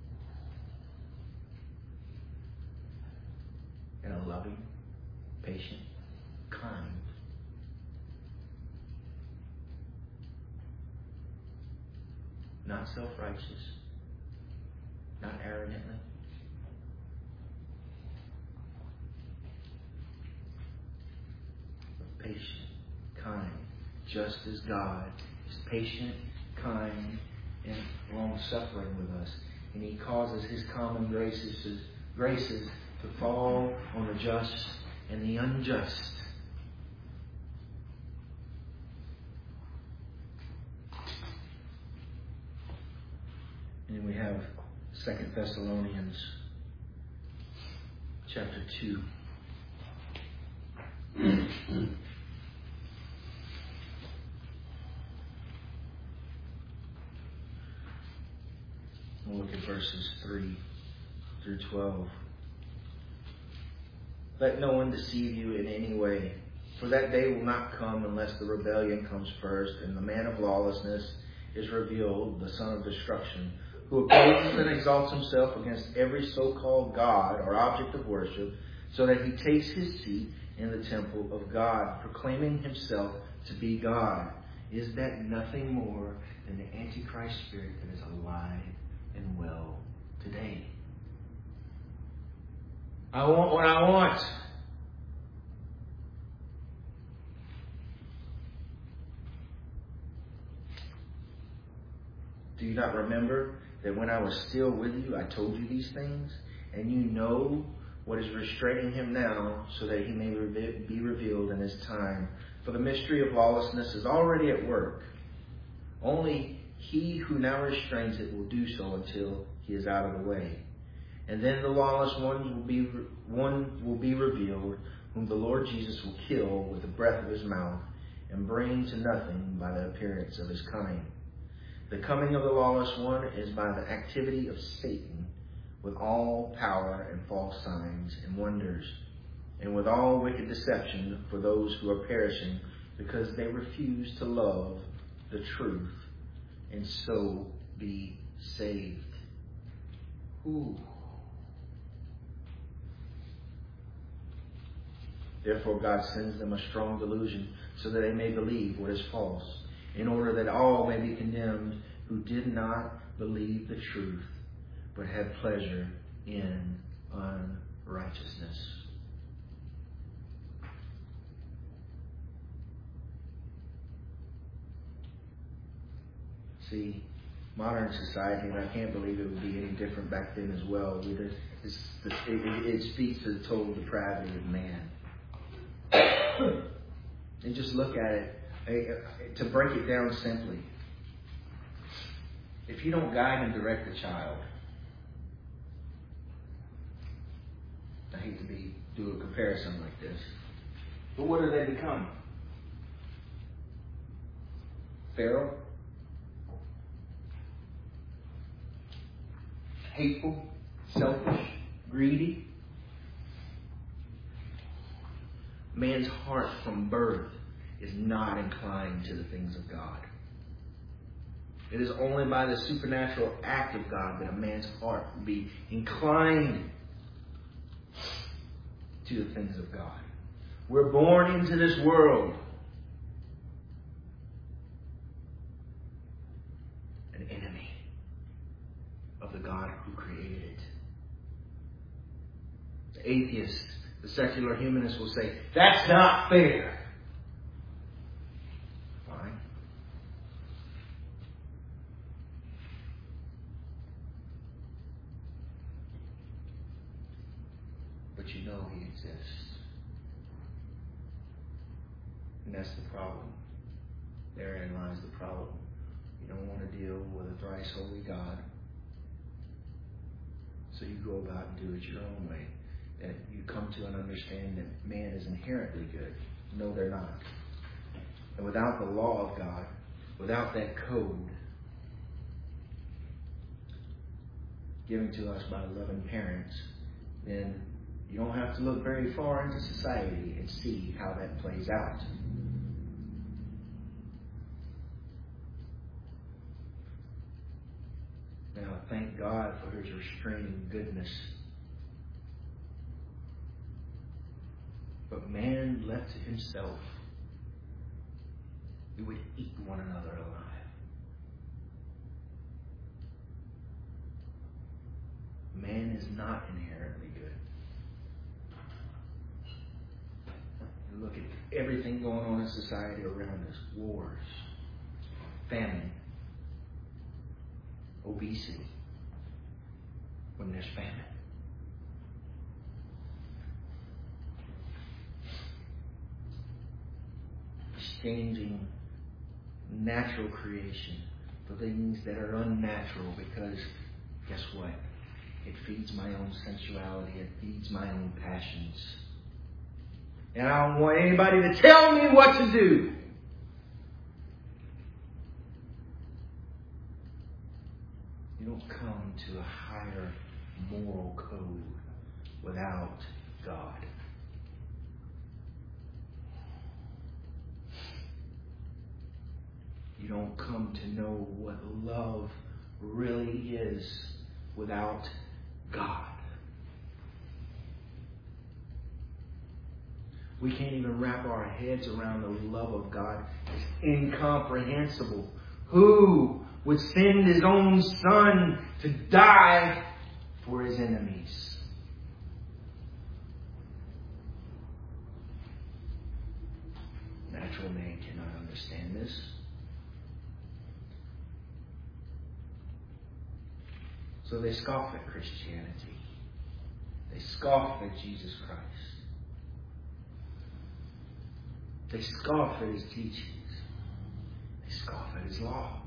In a loving, patient, kind, not self-righteous, not arrogantly, but patient, kind, just as God is patient, kind, and long-suffering with us. And He causes His common graces, graces to fall on the just and the unjust. And then we have Second Thessalonians chapter two. We'll look at verses three through twelve. Let no one deceive you in any way, for that day will not come unless the rebellion comes first, and the man of lawlessness is revealed, the son of destruction, who opposes and exalts himself against every so-called God or object of worship, so that he takes his seat in the temple of God, proclaiming himself to be God. Is that nothing more than the Antichrist spirit that is alive and well today? I want what I want. Do you not remember that when I was still with you, I told you these things? And you know what is restraining him now, so that he may re- be revealed in his time. For the mystery of lawlessness is already at work. Only he who now restrains it will do so until he is out of the way. And then the lawless one will be one will be revealed, whom the Lord Jesus will kill with the breath of his mouth, and bring to nothing by the appearance of his coming. The coming of the lawless one is by the activity of Satan, with all power and false signs and wonders, and with all wicked deception for those who are perishing, because they refuse to love the truth and so be saved. Ooh. Therefore God sends them a strong delusion, so that they may believe what is false, in order that all may be condemned who did not believe the truth, but had pleasure in unrighteousness. See, modern society, and I can't believe it would be any different back then as well, it, it, it speaks to the total depravity of man. And just look at it, to break it down simply. If you don't guide and direct a child, I hate to be do a comparison like this, but what do they become? Feral, hateful, selfish, greedy. Man's heart from birth is not inclined to the things of God. It is only by the supernatural act of God that a man's heart will be inclined to the things of God. We're born into this world an enemy of the God who created it. The atheist, the secular humanist will say, that's not fair. Fine. But you know he exists. And that's the problem. Therein lies the problem. You don't want to deal with a thrice holy God. So you go about and do it your own way. That you come to an understanding that man is inherently good. No, they're not. And without the law of God, without that code given to us by loving parents, then You don't have to look very far into society and see how that plays out. Now, thank God for His restraining goodness. But man left to himself, we would eat one another alive. Man is not inherently good. And look at everything going on in society around us. Wars, famine, obesity, when there's famine. Exchanging natural creation for things that are unnatural, because guess what? It feeds my own sensuality. It feeds my own passions. And I don't want anybody to tell me what to do. You don't come to a higher moral code without God. You don't come to know what love really is without God. We can't even wrap our heads around the love of God. It's incomprehensible. Who would send His own Son to die for His enemies? Natural man cannot understand this. So they scoff at Christianity. They scoff at Jesus Christ. They scoff at His teachings. They scoff at His law.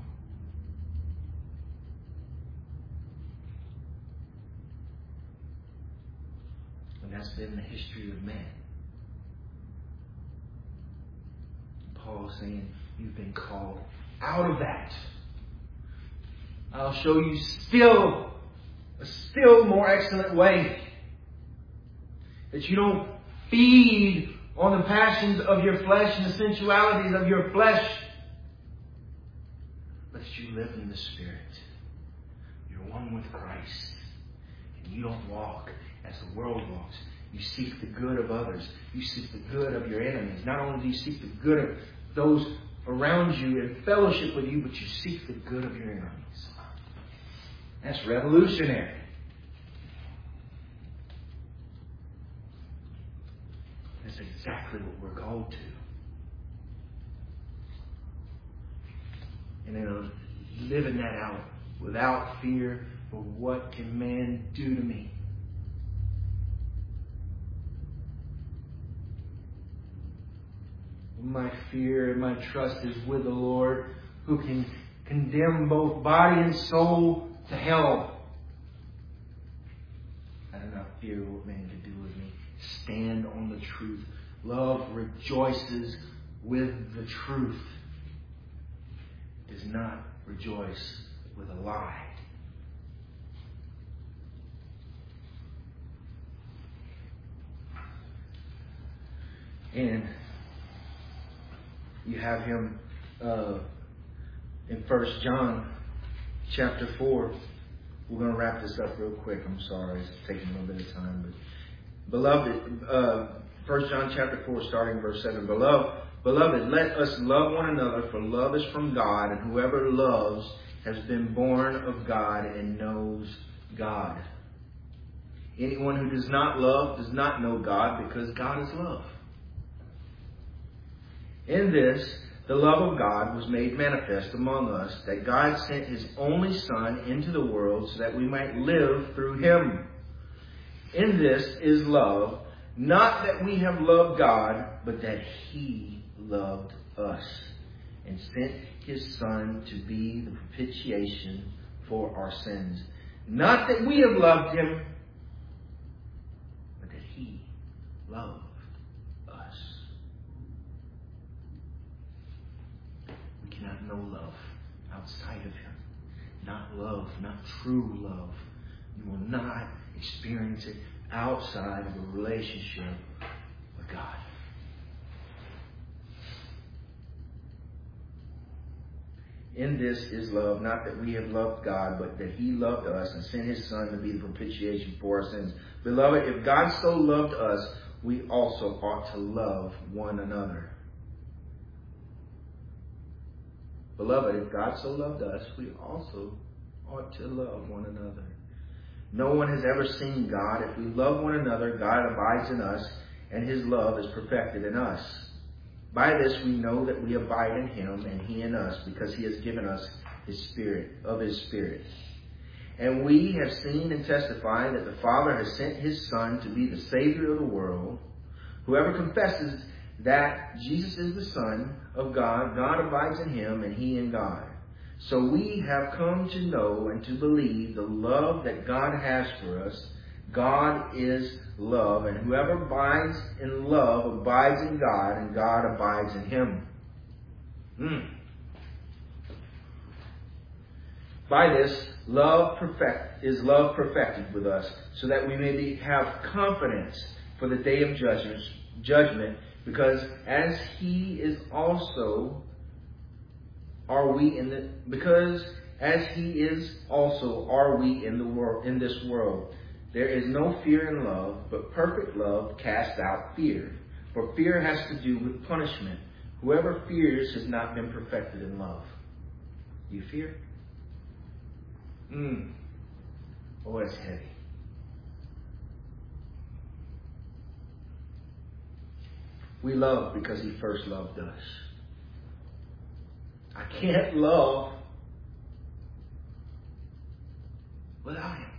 And that's been the history of man. Paul is saying, you've been called out of that. I'll show you still a still more excellent way. That you don't feed on the passions of your flesh and the sensualities of your flesh, but that you live in the Spirit. You're one with Christ. And you don't walk as the world walks. You seek the good of others. You seek the good of your enemies. Not only do you seek the good of those around you in fellowship with you, but you seek the good of your enemies. That's revolutionary. That's exactly what we're called to. And then living that out without fear of what can man do to me. My fear and my trust is with the Lord, who can condemn both body and soul to hell. I do not fear what man can do with me. Stand on the truth. Love rejoices with the truth. It does not rejoice with a lie. And you have him uh, in First John chapter four. We're going to wrap this up real quick. I'm sorry, it's taking a little bit of time. But beloved, uh, First John chapter four, starting verse seven. Beloved, beloved, let us love one another, for love is from God, and whoever loves has been born of God and knows God. Anyone who does not love does not know God, because God is love. In this, the love of God was made manifest among us, that God sent His only Son into the world so that we might live through Him. In this is love, not that we have loved God, but that He loved us and sent His Son to be the propitiation for our sins. Not that we have loved Him, but that He loved us. We cannot know love outside of Him. Not love, not true love. You will not experience it outside of a relationship with God. In this is love, not that we have loved God, but that He loved us and sent His Son to be the propitiation for our sins. Beloved, if God so loved us, we also ought to love one another. Beloved, if God so loved us, we also ought to love one another. No one has ever seen God. If we love one another, God abides in us, and His love is perfected in us. By this we know that we abide in Him and He in us, because He has given us His Spirit, of His Spirit. And we have seen and testify that the Father has sent His Son to be the Savior of the world. Whoever confesses that Jesus is the Son of God, God abides in Him and He in God. So we have come to know and to believe the love that God has for us. God is love, and whoever abides in love abides in God, and God abides in him. Mm. By this, love perfect is love perfected with us, so that we may be, have confidence for the day of judgment, judgment, because as He is also, are we in the because as He is also are we in the world in this world. There is no fear in love, but perfect love casts out fear. For fear has to do with punishment. Whoever fears has not been perfected in love. You fear? Hmm. Oh, it's heavy. We love because He first loved us. I can't love without Him.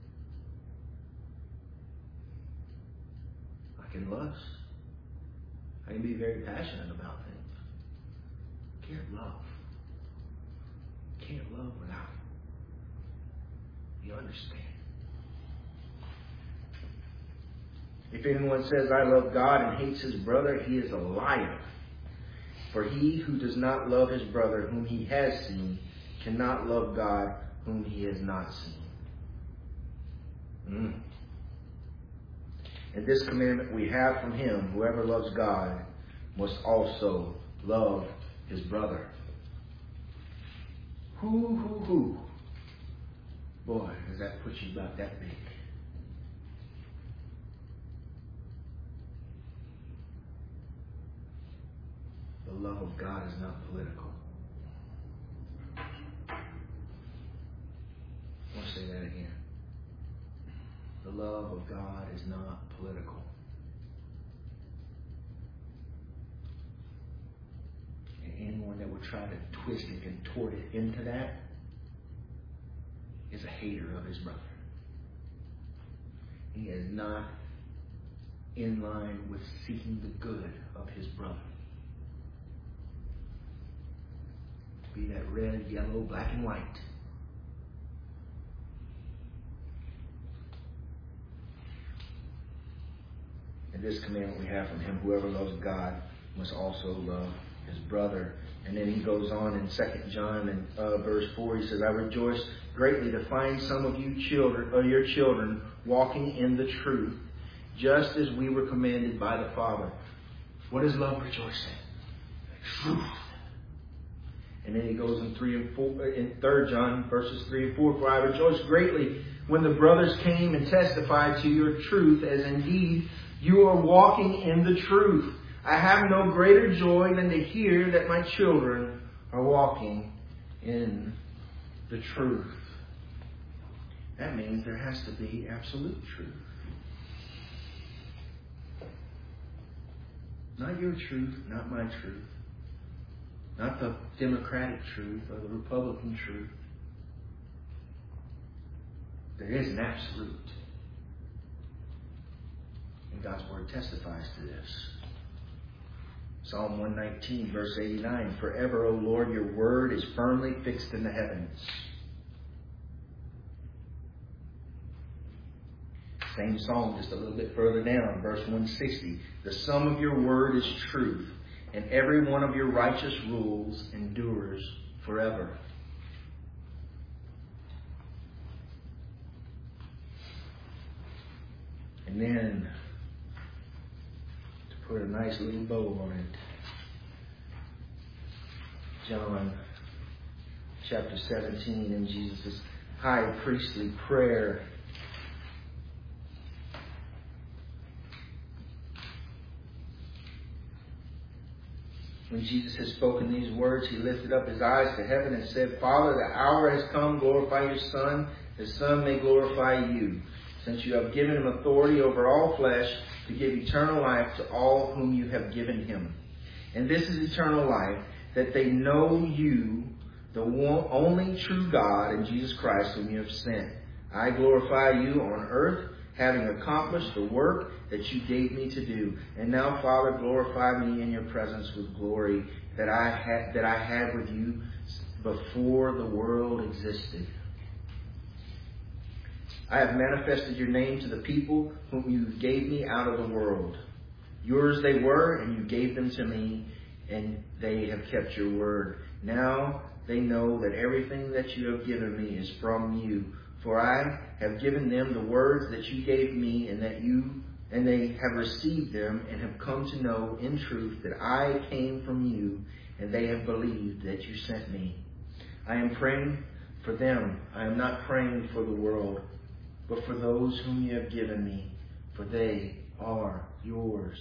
I can lust. I can be very passionate about things. Can't love. Can't love without Him. You understand? If anyone says, I love God, and hates his brother, he is a liar. For he who does not love his brother whom he has seen cannot love God whom he has not seen. Mm. And this commandment we have from Him, whoever loves God must also love his brother. Who, who, who? Boy, does that put you about that big. The love of God is not political. I want to say that again. The love of God is not political. And anyone that would try to twist and contort it into that is a hater of his brother. He is not in line with seeking the good of his brother. Be that red, yellow, black, and white. And this commandment we have from Him, whoever loves God must also love his brother. And then he goes on in Second John and uh, verse four, he says, I rejoice greatly to find some of you children, or your children, walking in the truth, just as we were commanded by the Father. What does love rejoice in? Truth. And then he goes in three and four, in Third John verses three and four. For I rejoice greatly when the brothers came and testified to your truth, as indeed you are walking in the truth. I have no greater joy than to hear that my children are walking in the truth. That means there has to be absolute truth. Not your truth, not my truth. Not the Democratic truth or the Republican truth. There is an absolute. And God's Word testifies to this. Psalm one nineteen, verse eighty-nine. Forever, O Lord, your word is firmly fixed in the heavens. Same psalm, just a little bit further down, verse one sixty. The sum of your word is truth, and every one of your righteous rules endures forever. And then, to put a nice little bow on it, John chapter seventeen in Jesus' high priestly prayer. When Jesus had spoken these words, he lifted up his eyes to heaven and said, Father, the hour has come. Glorify your Son. The Son may glorify you, since you have given him authority over all flesh to give eternal life to all whom you have given him. And this is eternal life, that they know you, the one, only true God, and Jesus Christ, whom you have sent. I glorify you on earth, having accomplished the work that you gave me to do. And now, Father, glorify me in your presence with glory that I had that I had with you before the world existed. I have manifested your name to the people whom you gave me out of the world. Yours they were, and you gave them to me, and they have kept your word. Now they know that everything that you have given me is from you. For I have given them the words that you gave me, and that you and they have received them, and have come to know in truth that I came from you, and they have believed that you sent me. I am praying for them. I am not praying for the world, but for those whom you have given me, for they are yours.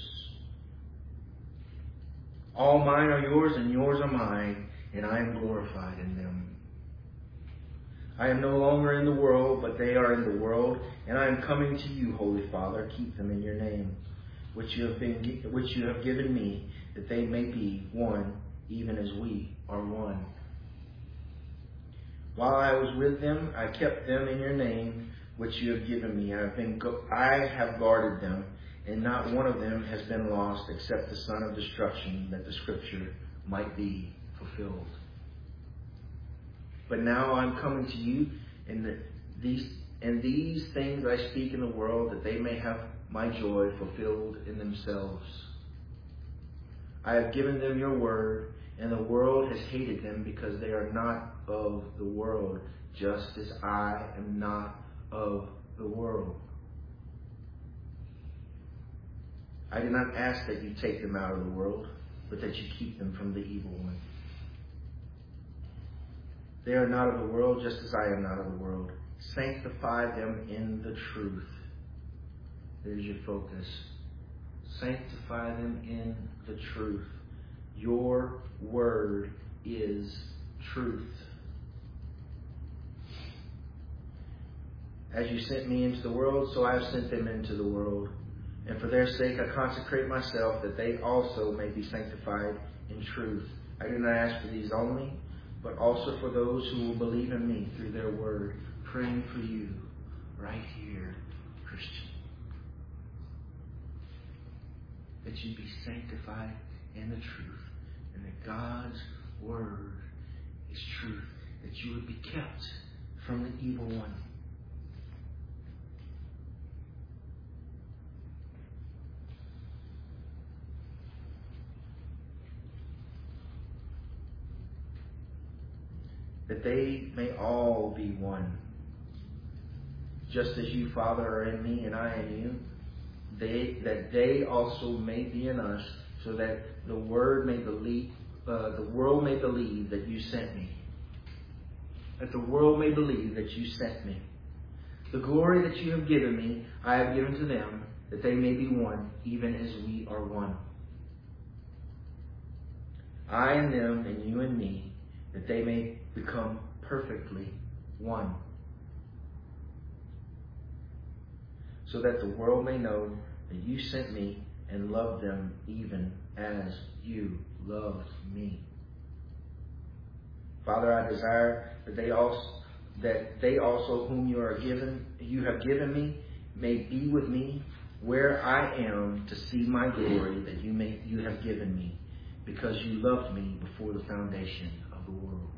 All mine are yours, and yours are mine, and I am glorified in them. I am no longer in the world, but they are in the world, and I am coming to you, Holy Father. Keep them in your name, which you have been, which you have given me, that they may be one, even as we are one. While I was with them, I kept them in your name, which you have given me. I have been, I have guarded them, and not one of them has been lost, except the son of destruction, that the scripture might be fulfilled. But now I'm coming to you, and the, these and these things I speak in the world, that they may have my joy fulfilled in themselves. I have given them your word, and the world has hated them, because they are not of the world, just as I am not of the world. I did not ask that you take them out of the world, but that you keep them from the evil one. They are not of the world, just as I am not of the world. Sanctify them in the truth. There's your focus. Sanctify them in the truth. Your word is truth. As you sent me into the world, so I have sent them into the world. And for their sake I consecrate myself, that they also may be sanctified in truth. I do not ask for these only, but also for those who will believe in me through their word. Praying for you right here, Christian. That you be sanctified in the truth, and that God's word is truth. That you would be kept from the evil one. That they may all be one. Just as you, Father, are in me and I in you, they, that they also may be in us, so that the word may believe, uh, the world may believe that you sent me. That the world may believe that you sent me. The glory that you have given me, I have given to them, that they may be one, even as we are one. I and them, and you and me, that they may become perfectly one. So that the world may know that you sent me and loved them even as you loved me. Father, I desire that they also, that they also whom you are given, you have given me, may be with me where I am, to see my glory that you may you have given me, because you loved me before the foundation of the world.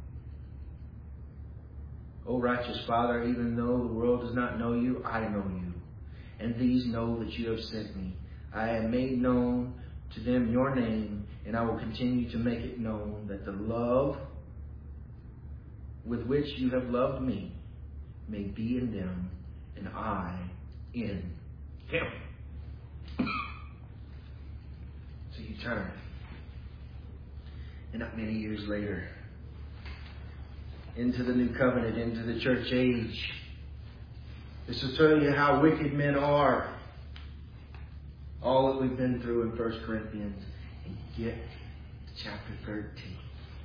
O righteous Father, even though the world does not know you, I know you. And these know that you have sent me. I have made known to them your name, and I will continue to make it known, that the love with which you have loved me may be in them, and I in him. turn. And not many years later, into the new covenant, into the church age. This will tell you how wicked men are. All that we've been through in First Corinthians. And get to chapter thirteen.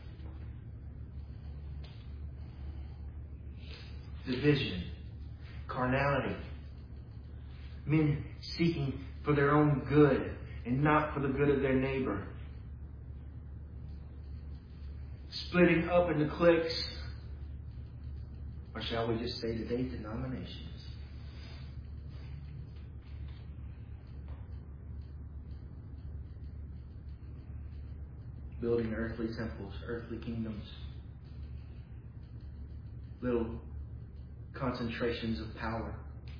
Division. Carnality. Men seeking for their own good and not for the good of their neighbor. Splitting up into cliques. Or shall we just say today, denominations. Building earthly temples, earthly kingdoms. Little concentrations of power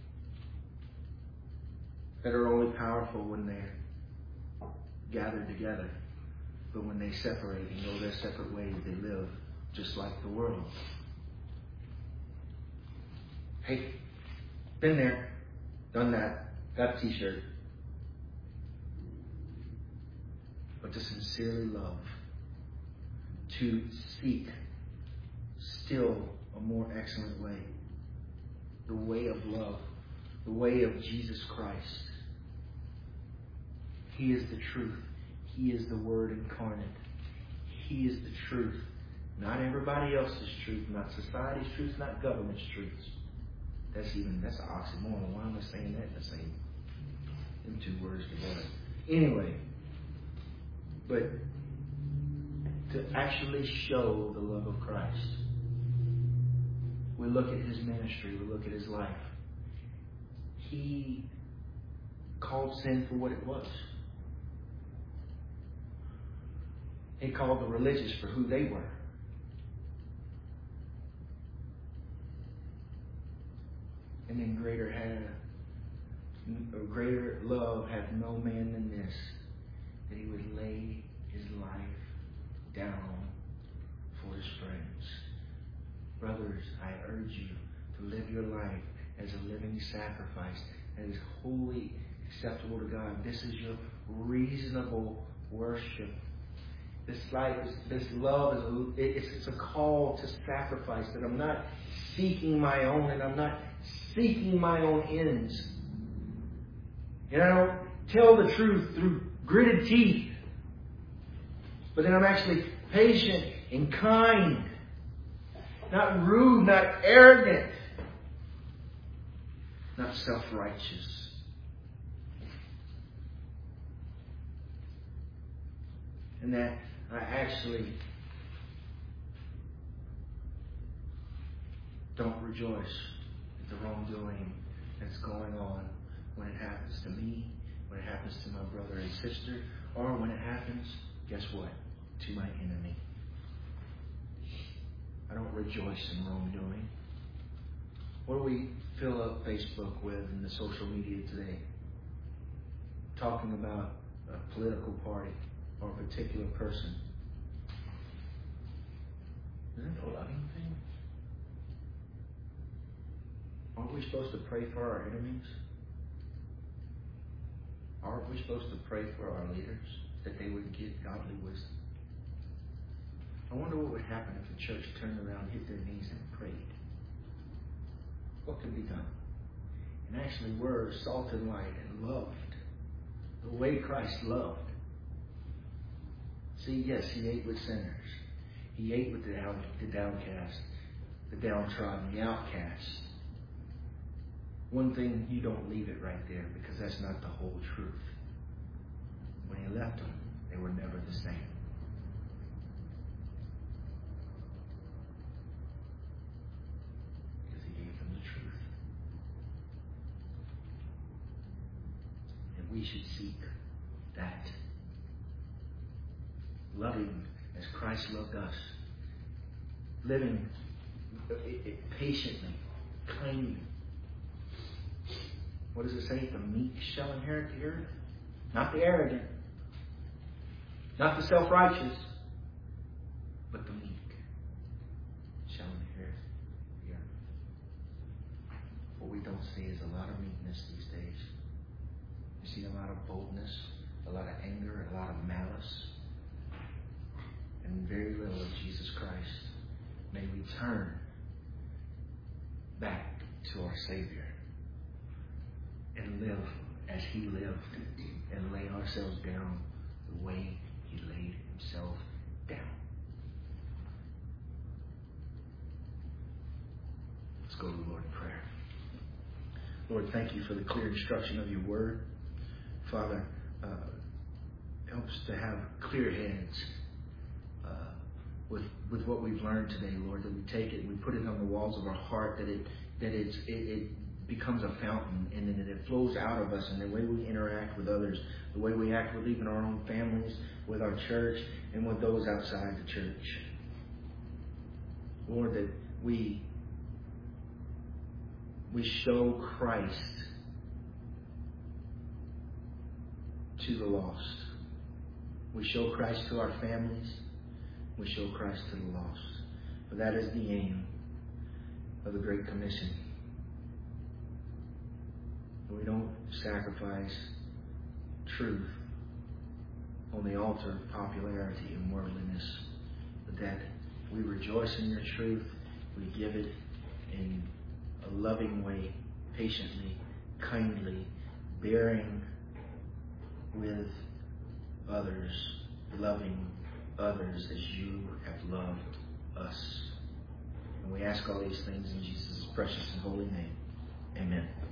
that are only powerful when they're gathered together. But when they separate and go their separate ways, they live just like the world. Hey, been there, done that, got a t-shirt. But to sincerely love, to seek still a more excellent way. The way of love, the way of Jesus Christ. He is the truth. He is the Word incarnate. He is the truth. Not everybody else's truth, not society's truth, not government's truths. That's even, that's an oxymoron. Why am I saying that in the same, them two words together? Anyway, but to actually show the love of Christ. We look at His ministry, we look at His life. He called sin for what it was. He called the religious for who they were. And then greater had, or greater love hath no man than this, that He would lay His life down for His friends. Brothers, I urge you to live your life as a living sacrifice that is wholly acceptable to God. This is your reasonable worship. This life, is, this love, is a, it's, it's a call to sacrifice. That I'm not seeking my own, and I'm not seeking my own ends. And I don't tell the truth through gritted teeth. But then I'm actually patient and kind. Not rude, not arrogant. Not self-righteous. And that I actually don't rejoice at the wrongdoing that's going on when it happens to me, when it happens to my brother and sister, or when it happens, guess what? To my enemy. I don't rejoice in wrongdoing. What do we fill up Facebook with in the social media today? Talking about a political party or a particular person. Isn't it a loving thing? Aren't we supposed to pray for our enemies? Aren't we supposed to pray for our leaders that they would get godly wisdom? I wonder what would happen if the church turned around, hit their knees, and prayed. What could be done? And actually were salt and light and loved the way Christ loved. See, yes, He ate with sinners. He ate with the, down, the downcast, the downtrodden, the outcast. One thing, you don't leave it right there, because that's not the whole truth. When He left them, they were never the same. Because He gave them the truth. And we should seek that. Loving as Christ loved us. Living patiently, kindly. What does it say? The meek shall inherit the earth. Not the arrogant. Not the self-righteous. But the meek shall inherit the earth. What we don't see is a lot of meekness these days. You see a lot of boldness, a lot of anger, a lot of malice, and very little of Jesus Christ. May we turn back to our Savior and live as He lived and lay ourselves down the way He laid Himself down. Let's go to the Lord in prayer. Lord, thank you for the clear instruction of your word. Father, uh, help us to have clear heads uh, with with what we've learned today, Lord, that we take it and we put it on the walls of our heart, that it that it's, it, it becomes a fountain and that it flows out of us in the way we interact with others, the way we act with even our own families, with our church, and with those outside the church. Lord, that we we show Christ to the lost. We show Christ to our families. We show Christ to the lost. For that is the aim of the Great Commission. We don't sacrifice truth on the altar of popularity and worldliness, but that we rejoice in your truth. We give it in a loving way, patiently, kindly, bearing with others, loving others as you have loved us. And we ask all these things in Jesus' precious and holy name. Amen.